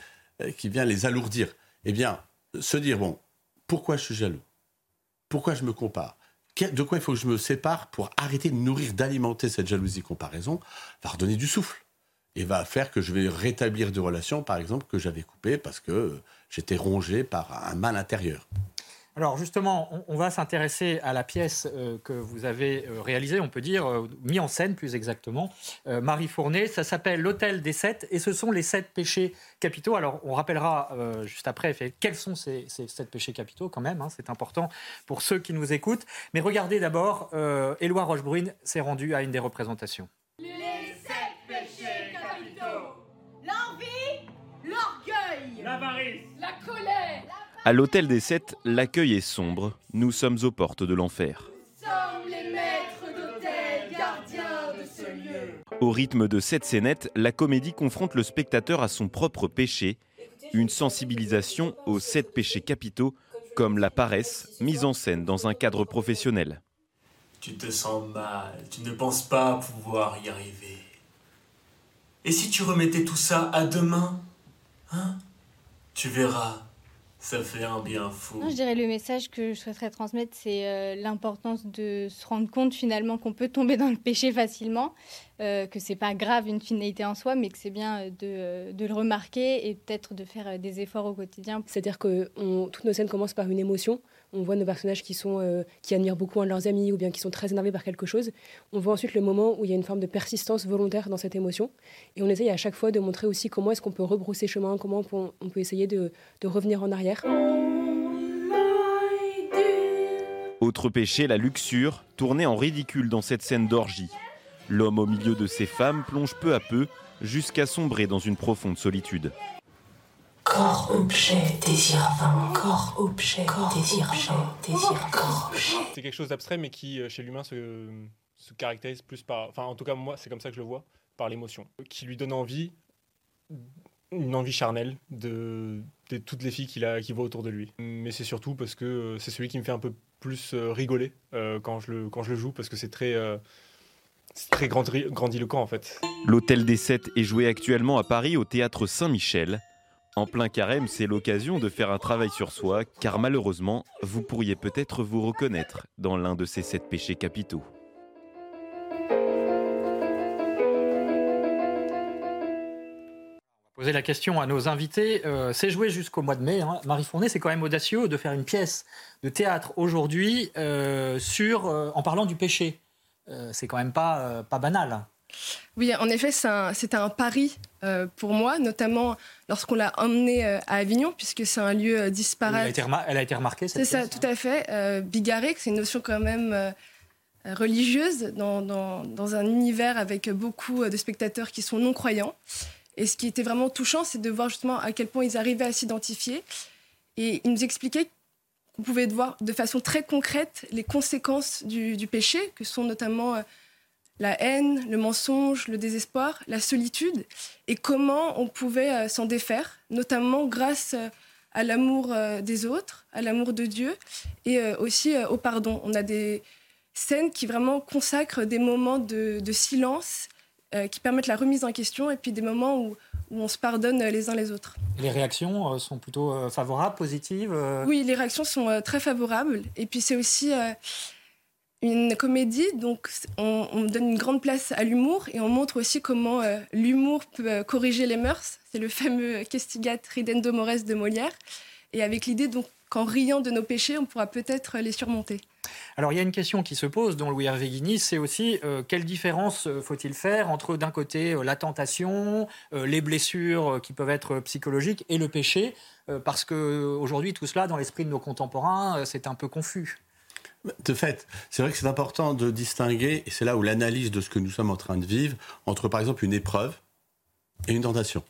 les alourdir. Eh bien, se dire bon, pourquoi je suis jaloux ? Pourquoi je me compare ? De quoi il faut que je me sépare pour arrêter de nourrir, d'alimenter cette jalousie-comparaison, va redonner du souffle et va faire que je vais rétablir des relations, par exemple, que j'avais coupées parce que j'étais rongé par un mal intérieur. Alors justement, on va s'intéresser à la pièce que vous avez réalisée, on peut dire, mis en scène plus exactement, Marie Fournet. Ça s'appelle L'Autel des 7 et ce sont les 7 péchés capitaux. Alors on rappellera juste après quels sont ces 7 péchés capitaux quand même, hein, c'est important pour ceux qui nous écoutent. Mais regardez d'abord, Éloi Rochebrune s'est rendue à une des représentations. Les 7 péchés capitaux. L'envie, l'orgueil, l'avarice, la colère. À l'Autel des 7, l'accueil est sombre. Nous sommes aux portes de l'enfer. Nous sommes les maîtres d'hôtel, gardiens de ce lieu. Au rythme de 7 scénettes, la comédie confronte le spectateur à son propre péché. Une sensibilisation aux 7 péchés capitaux, comme la paresse, mise en scène dans un cadre professionnel. Tu te sens mal, tu ne penses pas pouvoir y arriver. Et si tu remettais tout ça à demain, hein ? Tu verras. Ça fait un bien fou. Non, je dirais le message que je souhaiterais transmettre, c'est l'importance de se rendre compte finalement qu'on peut tomber dans le péché facilement, que c'est pas grave une finalité en soi, mais que c'est bien de le remarquer et peut-être de faire des efforts au quotidien. C'est-à-dire que toutes nos scènes commencent par une émotion. On voit nos personnages qui admirent beaucoup un de leurs amis ou bien qui sont très énervés par quelque chose. On voit ensuite le moment où il y a une forme de persistance volontaire dans cette émotion. Et on essaye à chaque fois de montrer aussi comment est-ce qu'on peut rebrousser chemin, comment on peut essayer de revenir en arrière. Autre péché, la luxure, tournée en ridicule dans cette scène d'orgie. L'homme au milieu de ces femmes plonge peu à peu jusqu'à sombrer dans une profonde solitude. Corps, objet, désir vain. Corps, objet, désir vain. Désir, corps, objet. C'est quelque chose d'abstrait, mais qui, chez l'humain, se caractérise plus par... Enfin, en tout cas, moi, c'est comme ça que je le vois, par l'émotion. Qui lui donne envie, une envie charnelle de toutes les filles qu'il voit autour de lui. Mais c'est surtout parce que c'est celui qui me fait un peu plus rigoler quand je le joue, parce que c'est très grandiloquent, en fait. L'Autel des 7 est joué actuellement à Paris au Théâtre Saint-Michel. En plein carême, c'est l'occasion de faire un travail sur soi, car malheureusement, vous pourriez peut-être vous reconnaître dans l'un de ces 7 péchés capitaux. Poser la question à nos invités. C'est joué jusqu'au mois de mai. Marie Fournet, c'est quand même audacieux de faire une pièce de théâtre aujourd'hui en parlant du péché. C'est quand même pas banal. Oui, en effet, c'était un pari pour moi, notamment lorsqu'on l'a emmenée à Avignon, puisque c'est un lieu disparate. Elle a été remarquée, cette pièce. C'est ça, tout à fait. Bigarré, c'est une notion quand même religieuse dans un univers avec beaucoup de spectateurs qui sont non-croyants. Et ce qui était vraiment touchant, c'est de voir justement à quel point ils arrivaient à s'identifier. Et ils nous expliquaient qu'on pouvait voir de façon très concrète les conséquences du péché, que sont notamment la haine, le mensonge, le désespoir, la solitude, et comment on pouvait s'en défaire, notamment grâce à l'amour des autres, à l'amour de Dieu, et aussi au pardon. On a des scènes qui vraiment consacrent des moments de silence, qui permettent la remise en question, et puis des moments où on se pardonne les uns les autres. Les réactions sont plutôt favorables, positives Oui, les réactions sont très favorables. Et puis c'est aussi une comédie, donc on donne une grande place à l'humour, et on montre aussi comment l'humour peut corriger les mœurs. C'est le fameux Castigat ridendo mores de Molière. Et avec l'idée donc qu'en riant de nos péchés, on pourra peut-être les surmonter. Alors, il y a une question qui se pose dans Louis Hervé Guigny, c'est aussi quelle différence faut-il faire entre, d'un côté, la tentation, les blessures qui peuvent être psychologiques et le péché, parce qu'aujourd'hui, tout cela, dans l'esprit de nos contemporains, c'est un peu confus. De fait, c'est vrai que c'est important de distinguer, et c'est là où l'analyse de ce que nous sommes en train de vivre, entre, par exemple, une épreuve et une tentation.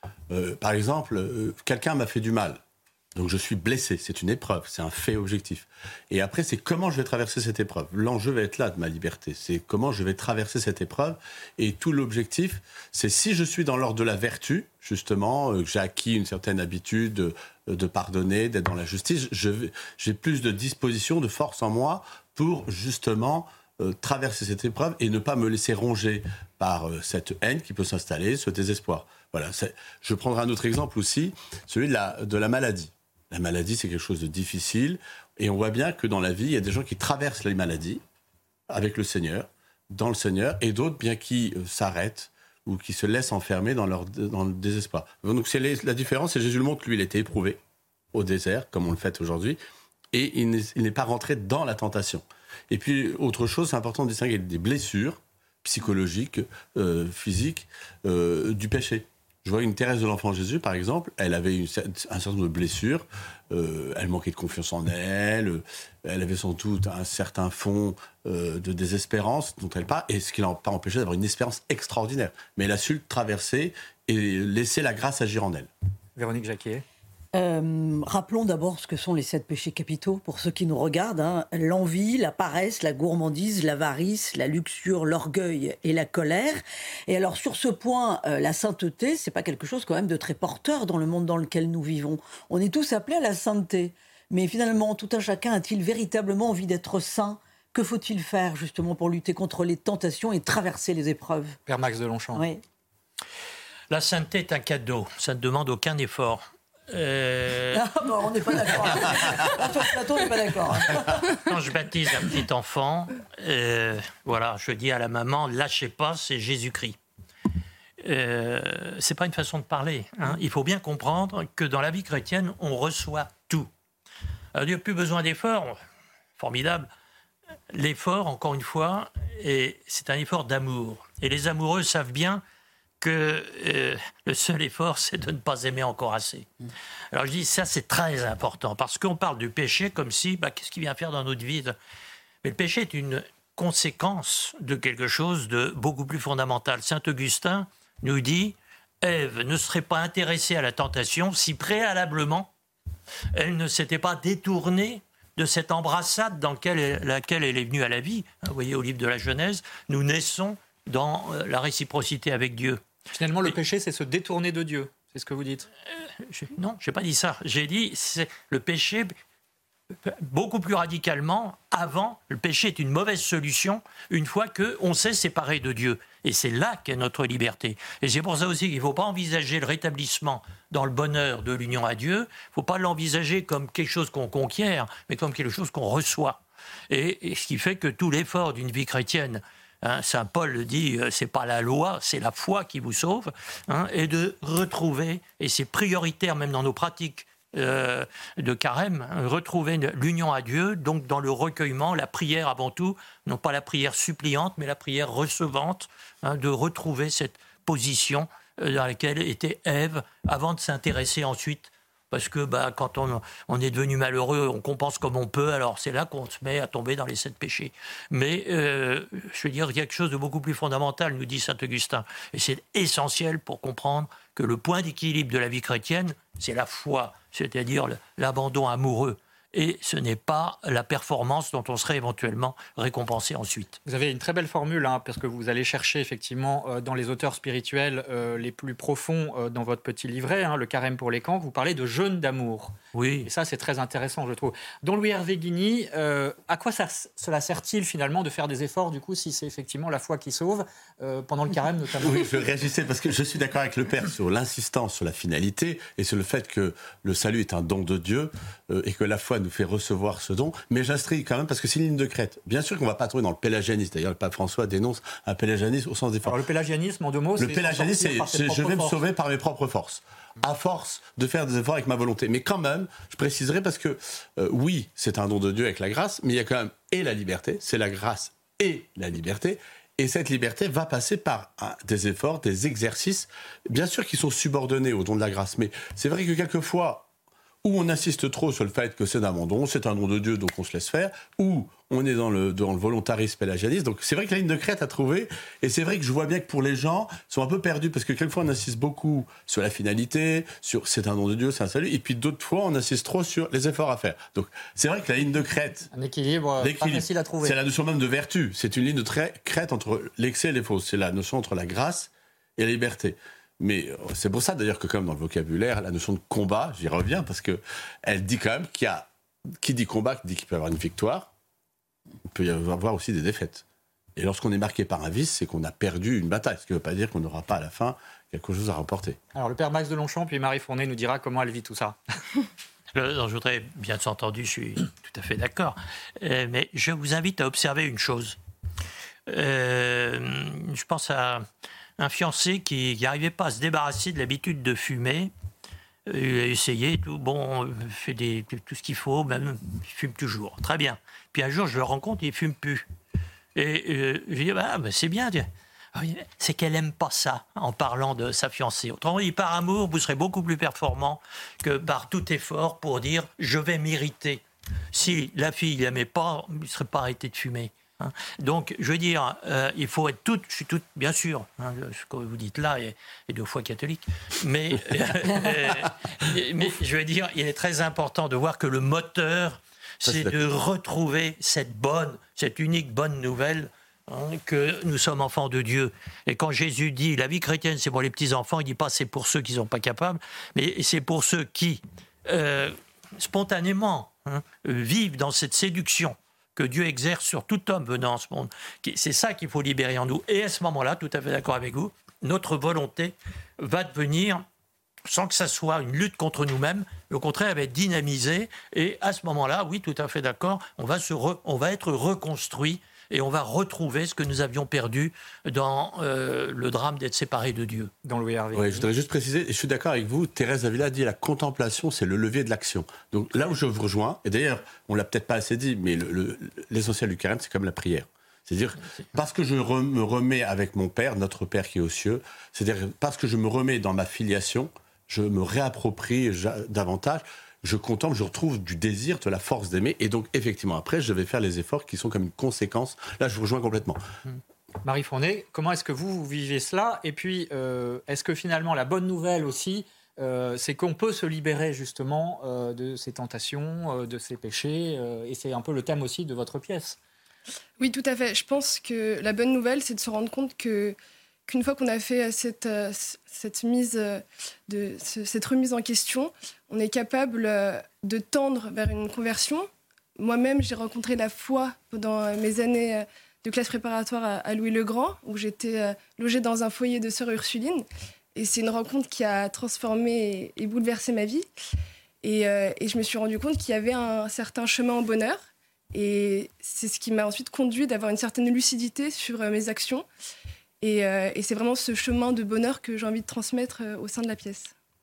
Par exemple, quelqu'un m'a fait du mal. Donc je suis blessé, c'est une épreuve, c'est un fait objectif. Et après, c'est comment je vais traverser cette épreuve. L'enjeu va être là de ma liberté, c'est comment je vais traverser cette épreuve. Et tout l'objectif, c'est si je suis dans l'ordre de la vertu, justement, que j'ai acquis une certaine habitude de pardonner, d'être dans la justice, j'ai plus de disposition, de force en moi pour justement traverser cette épreuve et ne pas me laisser ronger par cette haine qui peut s'installer, ce désespoir. Voilà, je prendrai un autre exemple aussi, celui de la maladie. La maladie, c'est quelque chose de difficile. Et on voit bien que dans la vie, il y a des gens qui traversent les maladies avec le Seigneur, dans le Seigneur, et d'autres, bien qui s'arrêtent ou qui se laissent enfermer dans le désespoir. Donc la différence, c'est que Jésus le montre, lui, il était éprouvé au désert, comme on le fait aujourd'hui, et il n'est pas rentré dans la tentation. Et puis, autre chose, c'est important de distinguer des blessures psychologiques, physiques, du péché. Je vois une Thérèse de l'Enfant Jésus, par exemple, elle avait un certain nombre de blessures, elle manquait de confiance en elle, elle avait sans doute un certain fond de désespérance dont elle parle, et ce qui ne l'a pas empêché d'avoir une espérance extraordinaire. Mais elle a su le traverser et laisser la grâce agir en elle. Véronique Jacquier. Rappelons d'abord ce que sont les 7 péchés capitaux pour ceux qui nous regardent. L'envie, la paresse, la gourmandise, l'avarice, la luxure, l'orgueil et la colère. Et alors sur ce point, la sainteté, c'est pas quelque chose quand même de très porteur dans le monde dans lequel nous vivons. On est tous appelés à la sainteté. Mais finalement, tout un chacun a-t-il véritablement envie d'être saint ? Que faut-il faire justement pour lutter contre les tentations et traverser les épreuves ? Père Max de Longchamp. Oui. La sainteté est un cadeau, ça ne demande aucun effort. On n'est pas d'accord. Sur ce plateau, on n'est pas d'accord. Quand je baptise un petit enfant, je dis à la maman, lâchez pas, c'est Jésus-Christ. C'est pas une façon de parler. Il faut bien comprendre que dans la vie chrétienne, on reçoit tout. Alors, il n'y a plus besoin d'effort. Formidable. L'effort, encore une fois, c'est un effort d'amour. Et les amoureux savent bien que le seul effort, c'est de ne pas aimer encore assez. Alors je dis, ça c'est très important, parce qu'on parle du péché comme si, qu'est-ce qu'il vient faire dans notre vie ? Mais le péché est une conséquence de quelque chose de beaucoup plus fondamental. Saint Augustin nous dit, Ève ne serait pas intéressée à la tentation si préalablement, elle ne s'était pas détournée de cette embrassade dans laquelle elle est venue à la vie. Vous voyez, au livre de la Genèse, nous naissons dans la réciprocité avec Dieu. Finalement, le péché, c'est se détourner de Dieu. C'est ce que vous dites ? Non, je n'ai pas dit ça. J'ai dit, le péché beaucoup plus radicalement, avant, le péché est une mauvaise solution une fois qu'on s'est séparé de Dieu. Et c'est là qu'est notre liberté. Et c'est pour ça aussi qu'il ne faut pas envisager le rétablissement dans le bonheur de l'union à Dieu. Il ne faut pas l'envisager comme quelque chose qu'on conquiert, mais comme quelque chose qu'on reçoit. Et ce qui fait que tout l'effort d'une vie chrétienne, Saint Paul le dit, c'est pas la loi, c'est la foi qui vous sauve, et de retrouver, et c'est prioritaire même dans nos pratiques de carême, retrouver l'union à Dieu, donc dans le recueillement, la prière avant tout, non pas la prière suppliante, mais la prière recevante, de retrouver cette position dans laquelle était Ève, avant de s'intéresser ensuite. Parce que quand on est devenu malheureux, on compense comme on peut, alors c'est là qu'on se met à tomber dans les 7 péchés. Mais je veux dire, quelque chose de beaucoup plus fondamental, nous dit saint Augustin. Et c'est essentiel pour comprendre que le point d'équilibre de la vie chrétienne, c'est la foi, c'est-à-dire l'abandon amoureux. Et ce n'est pas la performance dont on serait éventuellement récompensé ensuite. Vous avez une très belle formule, parce que vous allez chercher effectivement dans les auteurs spirituels les plus profonds dans votre petit livret, le Carême pour les camps, vous parlez de jeûne d'amour. Oui. Et ça, c'est très intéressant, je trouve. Don Louis-Hervé Guigny, à quoi cela sert-il finalement de faire des efforts, du coup, si c'est effectivement la foi qui sauve, pendant le Carême notamment? Oui, je réagissais parce que je suis d'accord avec le Père sur l'insistance sur la finalité et sur le fait que le salut est un don de Dieu et que la foi nous fait recevoir ce don, mais j'instrie quand même parce que c'est une ligne de crête. Bien sûr qu'on ne va pas trouver dans le pélagianisme. D'ailleurs, le pape François dénonce un pélagianisme au sens des forces. Alors le pélagianisme, en 2 mots, le pélagianisme, c'est je vais me sauver par mes propres forces, à force de faire des efforts avec ma volonté. Mais quand même, je préciserai parce que oui, c'est un don de Dieu avec la grâce, mais il y a quand même et la liberté, c'est la grâce et la liberté. Et cette liberté va passer par des efforts, des exercices, bien sûr qui sont subordonnés au don de la grâce. Mais c'est vrai que quelquefois, où on insiste trop sur le fait que c'est un don, c'est un don de Dieu, donc on se laisse faire, ou on est dans le volontarisme pélagianiste. Donc c'est vrai que la ligne de crête à trouver, et c'est vrai que je vois bien que pour les gens, ils sont un peu perdus, parce que quelquefois on insiste beaucoup sur la finalité, sur c'est un don de Dieu, c'est un salut, et puis d'autres fois on insiste trop sur les efforts à faire. Donc c'est vrai que la ligne de crête... Un équilibre pas facile à trouver. C'est la notion même de vertu, c'est une ligne de crête entre l'excès et les fausses, c'est la notion entre la grâce et la liberté. Mais c'est pour ça d'ailleurs que comme dans le vocabulaire, la notion de combat, j'y reviens, parce qu'elle dit quand même qu'il y a... Qui dit combat, qui dit qu'il peut y avoir une victoire, il peut y avoir aussi des défaites. Et lorsqu'on est marqué par un vice, c'est qu'on a perdu une bataille, ce qui ne veut pas dire qu'on n'aura pas à la fin quelque chose à remporter. Alors le père Max de Longchamp, puis Marie Fournet nous dira comment elle vit tout ça. Je voudrais, bien entendu, je suis tout à fait d'accord, mais je vous invite à observer une chose. Je pense à un fiancé qui n'arrivait pas à se débarrasser de l'habitude de fumer. Il a essayé, tout fait tout ce qu'il faut, même il fume toujours. Très bien. Puis un jour, je le rencontre, il ne fume plus. Et je lui dis, c'est bien. C'est qu'elle n'aime pas ça, en parlant de sa fiancée. Autrement dit, par amour, vous serez beaucoup plus performant que par tout effort pour dire, je vais m'irriter. Si la fille n'aimait pas, il ne serait pas arrêté de fumer. Donc, je veux dire, il faut être je suis bien sûr, ce que vous dites là est 2 fois catholique, mais je veux dire, il est très important de voir que le moteur, c'est de retrouver cette unique bonne nouvelle, que nous sommes enfants de Dieu. Et quand Jésus dit, la vie chrétienne, c'est pour les petits-enfants, il ne dit pas c'est pour ceux qui ne sont pas capables, mais c'est pour ceux qui, spontanément, vivent dans cette séduction que Dieu exerce sur tout homme venant en ce monde. C'est ça qu'il faut libérer en nous. Et à ce moment-là, tout à fait d'accord avec vous, notre volonté va devenir, sans que ça soit une lutte contre nous-mêmes, mais au contraire, elle va être dynamisée. Et à ce moment-là, oui, tout à fait d'accord, on va être reconstruit et on va retrouver ce que nous avions perdu dans le drame d'être séparés de Dieu. Dans Louis-Hervé. Oui, je voudrais juste préciser, et je suis d'accord avec vous, Thérèse d'Avila dit la contemplation, c'est le levier de l'action. Donc là où je vous rejoins, et d'ailleurs, on ne l'a peut-être pas assez dit, mais l'essentiel du carême, c'est comme la prière. C'est-à-dire, parce que je me remets avec mon Père, notre Père qui est aux cieux, c'est-à-dire parce que je me remets dans ma filiation, je me réapproprie davantage, je contemple, je retrouve du désir, de la force d'aimer, et donc effectivement après, je vais faire les efforts qui sont comme une conséquence. Là, je vous rejoins complètement. Marie Fournet, comment est-ce que vous vivez cela? Et puis, est-ce que finalement, la bonne nouvelle aussi, c'est qu'on peut se libérer justement de ces tentations, de ces péchés, et c'est un peu le thème aussi de votre pièce. Oui, tout à fait. Je pense que la bonne nouvelle, c'est de se rendre compte qu'une fois qu'on a fait cette remise en question, on est capable de tendre vers une conversion moi-même, j'ai rencontré la foi pendant mes années de classe préparatoire à Louis-le-Grand, où j'étais logée dans un foyer de sœurs Ursulines. Et c'est une rencontre qui a transformé et bouleversé ma vie. Et je me suis rendu compte qu'il y avait un certain chemin au bonheur. Et c'est ce qui m'a ensuite conduit d'avoir une certaine lucidité sur mes actions. Et c'est vraiment ce chemin de bonheur que j'ai envie de transmettre au sein de la pièce.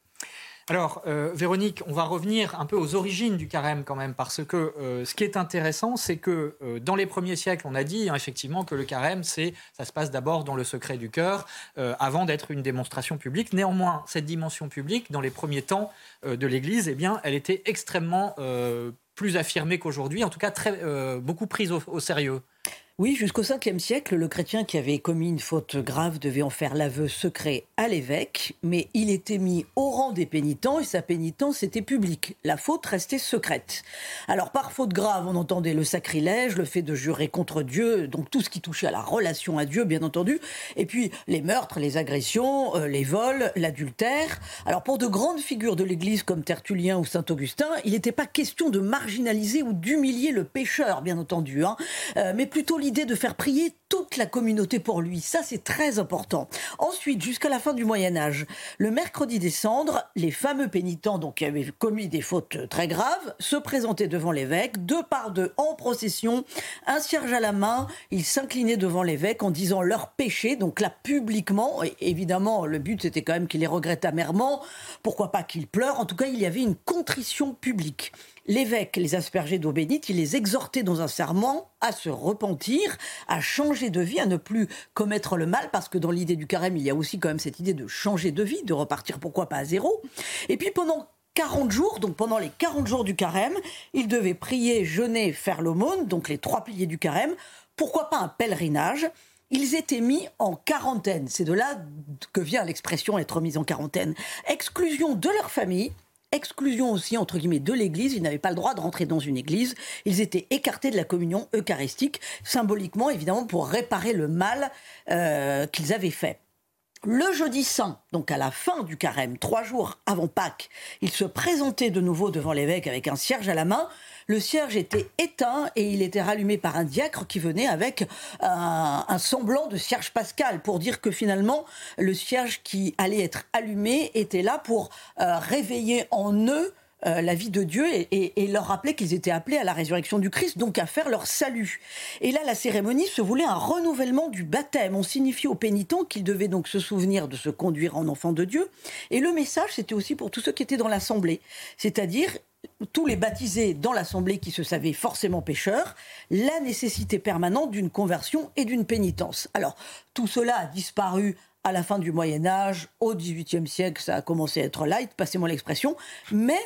Alors, Véronique, on va revenir un peu aux origines du carême quand même, parce que ce qui est intéressant, c'est que dans les premiers siècles, on a dit effectivement que le carême, ça se passe d'abord dans le secret du cœur, avant d'être une démonstration publique. Néanmoins, cette dimension publique, dans les premiers temps de l'Église, eh bien, elle était extrêmement plus affirmée qu'aujourd'hui, en tout cas beaucoup prise au sérieux. Oui, jusqu'au 5e siècle, le chrétien qui avait commis une faute grave devait en faire l'aveu secret à l'évêque, mais il était mis au rang des pénitents et sa pénitence était publique. La faute restait secrète. Alors, par faute grave, on entendait le sacrilège, le fait de jurer contre Dieu, donc tout ce qui touchait à la relation à Dieu, bien entendu, et puis les meurtres, les agressions, les vols, l'adultère. Alors, pour de grandes figures de l'Église comme Tertullien ou Saint-Augustin, il n'était pas question de marginaliser ou d'humilier le pécheur, bien entendu, mais plutôt l'idée de faire prier toute la communauté pour lui. Ça, c'est très important. Ensuite, jusqu'à la fin du Moyen-Âge, le mercredi des cendres, les fameux pénitents donc, qui avaient commis des fautes très graves se présentaient devant l'évêque, 2 par 2 en procession, un cierge à la main. Ils s'inclinaient devant l'évêque en disant leurs péchés, donc là, publiquement. Et évidemment, le but, c'était quand même qu'ils les regrettent amèrement. Pourquoi pas qu'ils pleurent. En tout cas, il y avait une contrition publique. L'évêque les aspergeait d'eau bénite, il les exhortait dans un serment à se repentir, à changer de vie, à ne plus commettre le mal, parce que dans l'idée du carême, il y a aussi quand même cette idée de changer de vie, de repartir pourquoi pas à zéro. Et puis pendant 40 jours, donc pendant les 40 jours du carême, ils devaient prier, jeûner, faire l'aumône, donc les 3 piliers du carême. Pourquoi pas un pèlerinage ? Ils étaient mis en quarantaine. C'est de là que vient l'expression être mis en quarantaine. Exclusion de leur famille. Exclusion aussi, entre guillemets, de l'Église. Ils n'avaient pas le droit de rentrer dans une Église. Ils étaient écartés de la communion eucharistique, symboliquement, évidemment, pour réparer le mal qu'ils avaient fait. Le jeudi saint, donc à la fin du carême, 3 jours avant Pâques, ils se présentaient de nouveau devant l'évêque avec un cierge à la main. Le cierge était éteint et il était rallumé par un diacre qui venait avec un semblant de cierge pascal pour dire que finalement, le cierge qui allait être allumé était là pour réveiller en eux la vie de Dieu et leur rappeler qu'ils étaient appelés à la résurrection du Christ, donc à faire leur salut. Et là, la cérémonie se voulait un renouvellement du baptême. On signifiait aux pénitents qu'ils devaient donc se souvenir de se conduire en enfants de Dieu. Et le message, c'était aussi pour tous ceux qui étaient dans l'assemblée, c'est-à-dire tous les baptisés dans l'assemblée qui se savaient forcément pécheurs, la nécessité permanente d'une conversion et d'une pénitence. Alors, tout cela a disparu à la fin du Moyen-Âge, au XVIIIe siècle, ça a commencé à être light, passez-moi l'expression, mais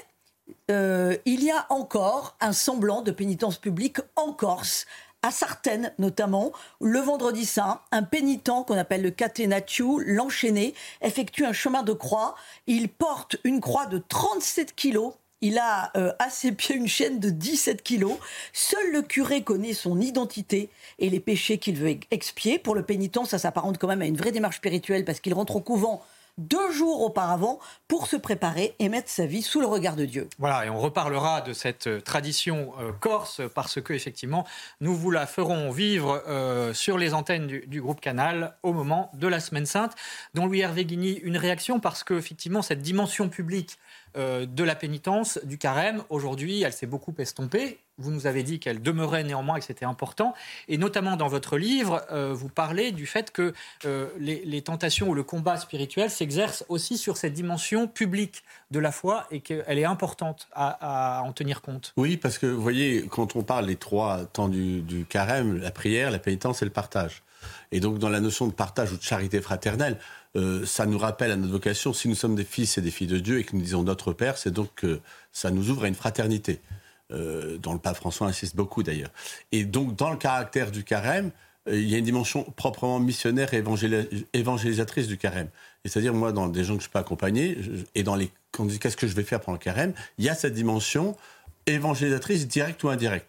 il y a encore un semblant de pénitence publique en Corse, à Sartène notamment, le vendredi saint, un pénitent qu'on appelle le catenacciu, l'enchaîné, effectue un chemin de croix. Il porte une croix de 37 kilos. Il a à ses pieds une chaîne de 17 kilos. Seul le curé connaît son identité et les péchés qu'il veut expier. Pour le pénitent, ça s'apparente quand même à une vraie démarche spirituelle parce qu'il rentre au couvent 2 jours auparavant pour se préparer et mettre sa vie sous le regard de Dieu. Voilà, et on reparlera de cette tradition corse parce que effectivement, nous vous la ferons vivre sur les antennes du groupe Canal au moment de la Semaine Sainte. Dont Louis-Hervé Guigny, une réaction parce que effectivement cette dimension publique de la pénitence, du carême, aujourd'hui, elle s'est beaucoup estompée. Vous nous avez dit qu'elle demeurait néanmoins et que c'était important. Et notamment dans votre livre, vous parlez du fait que les tentations ou le combat spirituel s'exercent aussi sur cette dimension publique de la foi et qu'elle est importante à en tenir compte. Oui, parce que vous voyez, quand on parle des 3 temps du carême, la prière, la pénitence et le partage. Et donc dans la notion de partage ou de charité fraternelle, ça nous rappelle à notre vocation, si nous sommes des fils et des filles de Dieu et que nous disons notre Père, c'est donc que ça nous ouvre à une fraternité, dont le pape François insiste beaucoup d'ailleurs. Et donc dans le caractère du carême, il y a une dimension proprement missionnaire et évangélisatrice du carême. Et c'est-à-dire, moi, dans des gens que je peux accompagner, et quand on dit qu'est-ce que je vais faire pendant le carême, il y a cette dimension évangélisatrice directe ou indirecte.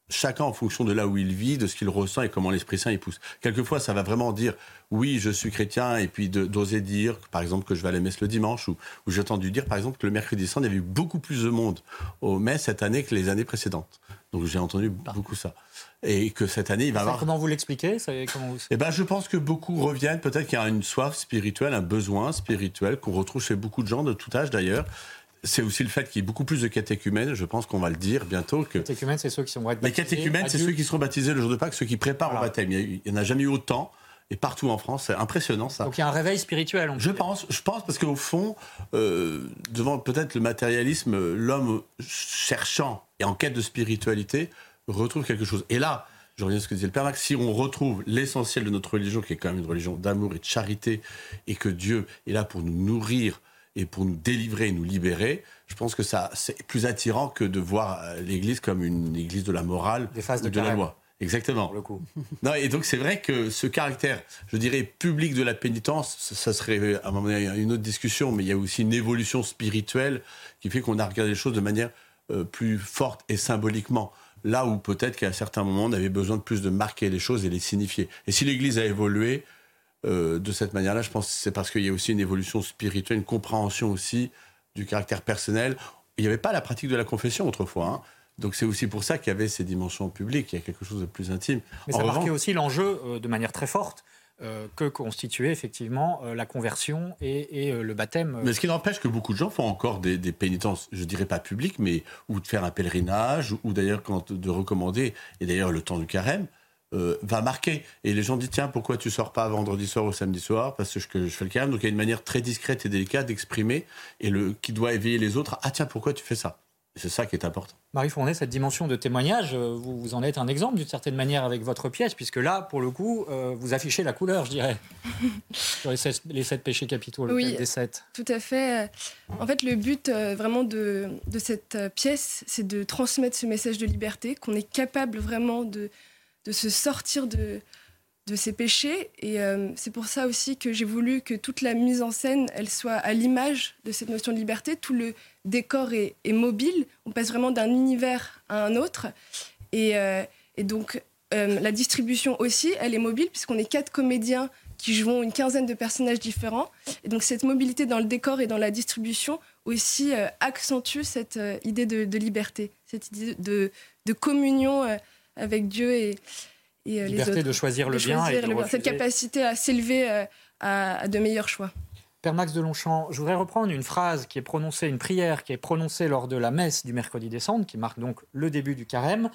chacun en fonction de là où il vit, de ce qu'il ressent et comment l'Esprit Saint y pousse. Quelquefois, ça va vraiment dire oui, je suis chrétien, et puis d'oser dire, par exemple, que je vais à la messe le dimanche, ou j'ai entendu dire, par exemple, que le mercredi saint, il y avait eu beaucoup plus de monde aux messes cette année que les années précédentes. Donc j'ai entendu beaucoup ça. Et que cette année, il va y avoir... Comment vous l'expliquez Je pense que beaucoup reviennent, peut-être qu'il y a une soif spirituelle, un besoin spirituel qu'on retrouve chez beaucoup de gens de tout âge d'ailleurs. C'est aussi le fait qu'il y ait beaucoup plus de catéchumènes, je pense qu'on va le dire bientôt. Catéchumènes, c'est ceux qui sont baptisés. Les catéchumènes, c'est ceux qui seront baptisés le jour de Pâques, ceux qui préparent au baptême. Il n'y en a jamais eu autant, et partout en France, c'est impressionnant ça. Donc il y a un réveil spirituel. Je pense parce qu'au fond, devant peut-être le matérialisme, l'homme cherchant et en quête de spiritualité retrouve quelque chose. Et là, je reviens à ce que disait le Père Max, si on retrouve l'essentiel de notre religion, qui est quand même une religion d'amour et de charité, et que Dieu est là pour nous nourrir, et pour nous délivrer et nous libérer, je pense que ça, c'est plus attirant que de voir l'Église comme une Église de la morale ou de la loi. Exactement. Pour le coup. Non, et donc c'est vrai que ce caractère, je dirais, public de la pénitence, ça serait à un moment donné une autre discussion, mais il y a aussi une évolution spirituelle qui fait qu'on a regardé les choses de manière plus forte et symboliquement. Là où peut-être qu'à certains moments, on avait besoin de plus de marquer les choses et les signifier. Et si l'Église a évolué de cette manière-là, je pense que c'est parce qu'il y a aussi une évolution spirituelle, une compréhension aussi du caractère personnel. Il n'y avait pas la pratique de la confession autrefois, hein. Donc c'est aussi pour ça qu'il y avait ces dimensions publiques, il y a quelque chose de plus intime. Mais ça marquait aussi l'enjeu de manière très forte que constituait effectivement la conversion et le baptême. Mais ce qui n'empêche que beaucoup de gens font encore des pénitences, je dirais pas publiques, mais ou de faire un pèlerinage, ou d'ailleurs de recommander, et d'ailleurs le temps du carême, va marquer. Et les gens disent, tiens, pourquoi tu sors pas vendredi soir ou samedi soir? Parce que je fais le carême. Donc il y a une manière très discrète et délicate d'exprimer, et qui doit éveiller les autres. Ah tiens, pourquoi tu fais ça? Et c'est ça qui est important. Marie Fournet, cette dimension de témoignage, vous en êtes un exemple d'une certaine manière avec votre pièce, puisque là, pour le coup, vous affichez la couleur, je dirais, sur les 7 péchés capitaux, le des 7. Tout à fait. En fait, le but vraiment de cette pièce, c'est de transmettre ce message de liberté, qu'on est capable vraiment de se sortir de ces péchés. Et c'est pour ça aussi que j'ai voulu que toute la mise en scène, elle soit à l'image de cette notion de liberté. Tout le décor est mobile. On passe vraiment d'un univers à un autre. Et donc, la distribution aussi, elle est mobile, puisqu'on est 4 comédiens qui jouent une quinzaine de personnages différents. Et donc, cette mobilité dans le décor et dans la distribution aussi accentue cette idée de liberté, cette idée de communion avec Dieu et liberté les autres. de choisir le bien. Et cette capacité à s'élever à de meilleurs choix. Père Max de Longchamp, je voudrais reprendre une phrase qui est prononcée, une prière qui est prononcée lors de la messe du mercredi des Cendres, qui marque donc le début du carême.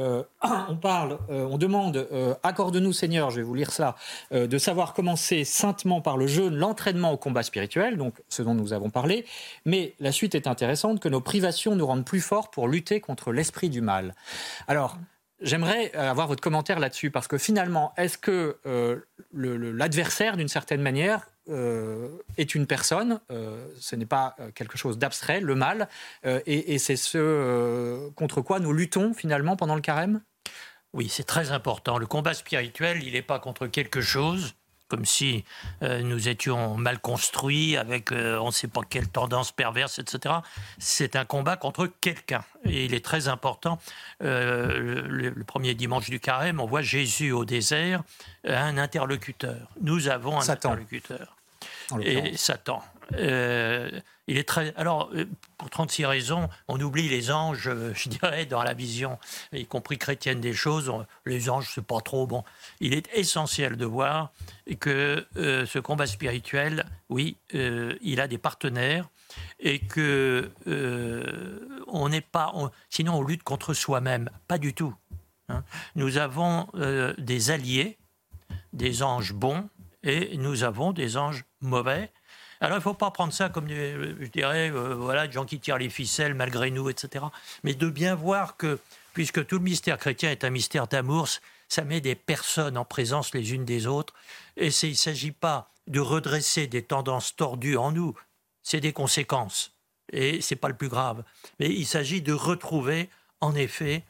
On demande, accorde-nous Seigneur, je vais vous lire ça, de savoir commencer saintement par le jeûne, l'entraînement au combat spirituel, donc ce dont nous avons parlé, mais la suite est intéressante, que nos privations nous rendent plus forts pour lutter contre l'esprit du mal. Alors, j'aimerais avoir votre commentaire là-dessus, parce que finalement, est-ce que l'adversaire, d'une certaine manière, est une personne, ce n'est pas quelque chose d'abstrait, le mal, et c'est ce contre quoi nous luttons finalement pendant le carême? Oui, c'est très important. Le combat spirituel, il n'est pas contre quelque chose, comme si nous étions mal construits, avec on ne sait pas quelle tendance perverse, etc. C'est un combat contre quelqu'un. Et il est très important. Le premier dimanche du carême, on voit Jésus au désert, un interlocuteur. Nous avons un interlocuteur. Et Satan. Il est très... Alors, pour 36 raisons, on oublie les anges, je dirais, dans la vision, y compris chrétienne des choses. Les anges, c'est pas trop bon. Il est essentiel de voir que ce combat spirituel, oui, il a des partenaires et que on n'est pas... sinon, on lutte contre soi-même. Pas du tout. Hein. Nous avons des alliés, des anges bons, et nous avons des anges mauvais. Alors, il ne faut pas prendre ça comme, je dirais, voilà, des gens qui tirent les ficelles malgré nous, etc. Mais de bien voir que, puisque tout le mystère chrétien est un mystère d'amour, ça met des personnes en présence les unes des autres. Et il ne s'agit pas de redresser des tendances tordues en nous, c'est des conséquences. Et ce n'est pas le plus grave. Mais il s'agit de retrouver, en effet,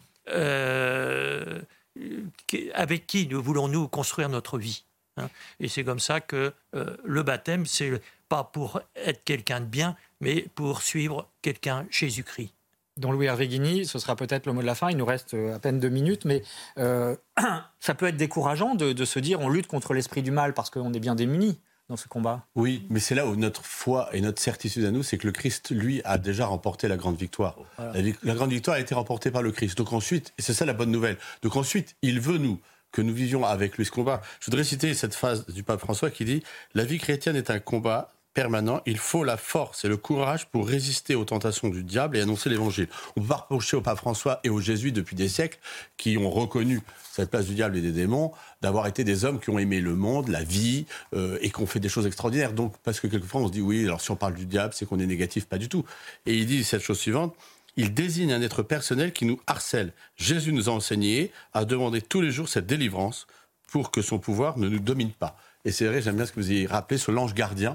avec qui nous voulons-nous construire notre vie. Et c'est comme ça que le baptême, c'est pas pour être quelqu'un de bien, mais pour suivre quelqu'un, Jésus-Christ. Don Louis-Hervé Guigny, ce sera peut-être le mot de la fin, il nous reste à peine 2 minutes, mais ça peut être décourageant de se dire on lutte contre l'esprit du mal parce qu'on est bien démunis dans ce combat. Oui, mais c'est là où notre foi et notre certitude à nous, c'est que le Christ, lui, a déjà remporté la grande victoire. Voilà. La grande victoire a été remportée par le Christ. Donc ensuite, et c'est ça la bonne nouvelle, donc ensuite, il veut que nous vivions avec lui ce combat. Je voudrais citer cette phrase du pape François qui dit « La vie chrétienne est un combat permanent, il faut la force et le courage pour résister aux tentations du diable et annoncer l'évangile. » On peut pas reprocher au pape François et aux jésuites depuis des siècles qui ont reconnu cette place du diable et des démons, d'avoir été des hommes qui ont aimé le monde, la vie, et qui ont fait des choses extraordinaires. Donc, parce que quelquefois on se dit, oui, alors si on parle du diable, c'est qu'on est négatif, pas du tout. Et il dit cette chose suivante, il désigne un être personnel qui nous harcèle. Jésus nous a enseigné à demander tous les jours cette délivrance pour que son pouvoir ne nous domine pas. Et c'est vrai, j'aime bien ce que vous avez rappelé sur l'ange gardien.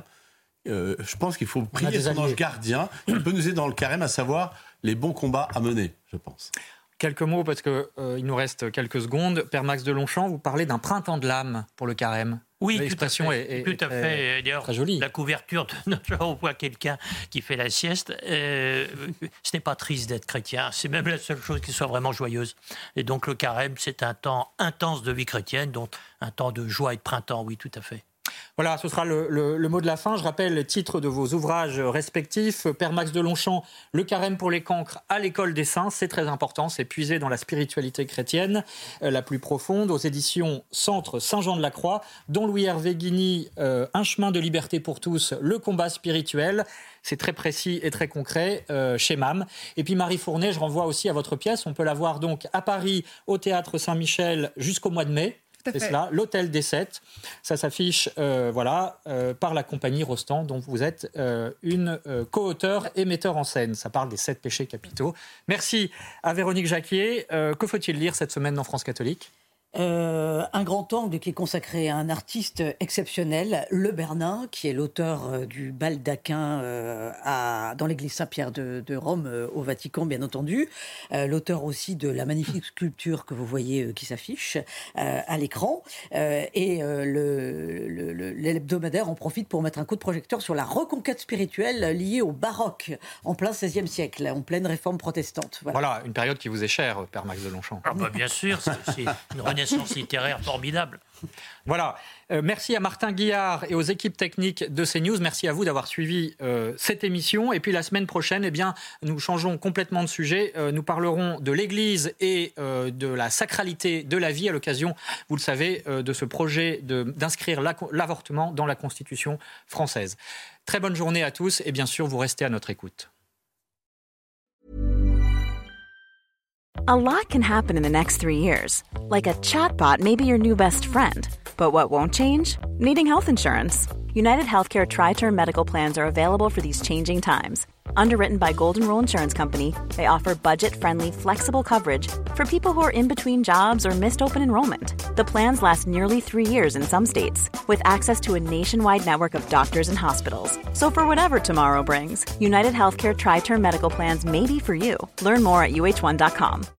Je pense qu'il faut prier son ange gardien, qui peut nous aider dans le carême à savoir les bons combats à mener, je pense. Quelques mots, parce qu'il nous reste quelques secondes. Père Max de Longchamp, vous parlez d'un printemps de l'âme pour le carême. Oui, l'expression tout à fait. D'ailleurs, très jolie. La couverture de notre joie, on voit quelqu'un qui fait la sieste. Ce n'est pas triste d'être chrétien, c'est même la seule chose qui soit vraiment joyeuse. Et donc le carême, c'est un temps intense de vie chrétienne, donc un temps de joie et de printemps, oui, tout à fait. Voilà, ce sera le mot de la fin. Je rappelle les titres de vos ouvrages respectifs. Père Max de Longchamp, Le carême pour les cancres à l'école des saints, c'est très important, c'est puiser dans la spiritualité chrétienne la plus profonde, aux éditions Centre Saint-Jean-de-la-Croix. Don Louis-Hervé Guigny, Un chemin de liberté pour tous, le combat spirituel. C'est très précis et très concret chez MAM. Et puis Marie Fournet, je renvoie aussi à votre pièce. On peut la voir donc à Paris, au Théâtre Saint-Michel, jusqu'au mois de mai. C'est cela, l'Hôtel des Sept. Ça s'affiche par la compagnie Rostand, dont vous êtes une co-auteure et metteur en scène. Ça parle des 7 péchés capitaux. Merci à Véronique Jacquier. Que faut-il lire cette semaine dans France catholique ? Un grand angle qui est consacré à un artiste exceptionnel, Le Bernin, qui est l'auteur du baldaquin dans l'église Saint-Pierre de Rome, au Vatican, bien entendu. L'auteur aussi de la magnifique sculpture que vous voyez qui s'affiche à l'écran. Et l'hebdomadaire en profite pour mettre un coup de projecteur sur la reconquête spirituelle liée au baroque, en plein XVIe siècle, en pleine réforme protestante. Voilà, une période qui vous est chère, Père Max de Longchamp. Ah bah bien sûr, c'est une renaissance littéraire formidable. Voilà. Merci à Martin Guillard et aux équipes techniques de CNews. Merci à vous d'avoir suivi cette émission. Et puis la semaine prochaine, nous changeons complètement de sujet. Nous parlerons de l'Église et de la sacralité de la vie à l'occasion, vous le savez, de ce projet d'inscrire l'avortement dans la Constitution française. Très bonne journée à tous et bien sûr, vous restez à notre écoute. A lot can happen in the next 3 years. Like a chatbot may be your new best friend. But what won't change? Needing health insurance. United Healthcare Tri-Term Medical Plans are available for these changing times. Underwritten by Golden Rule Insurance Company, they offer budget-friendly, flexible coverage for people who are in between jobs or missed open enrollment. The plans last nearly 3 years in some states, with access to a nationwide network of doctors and hospitals. So for whatever tomorrow brings, United Healthcare Tri-Term Medical Plans may be for you. Learn more at uh1.com.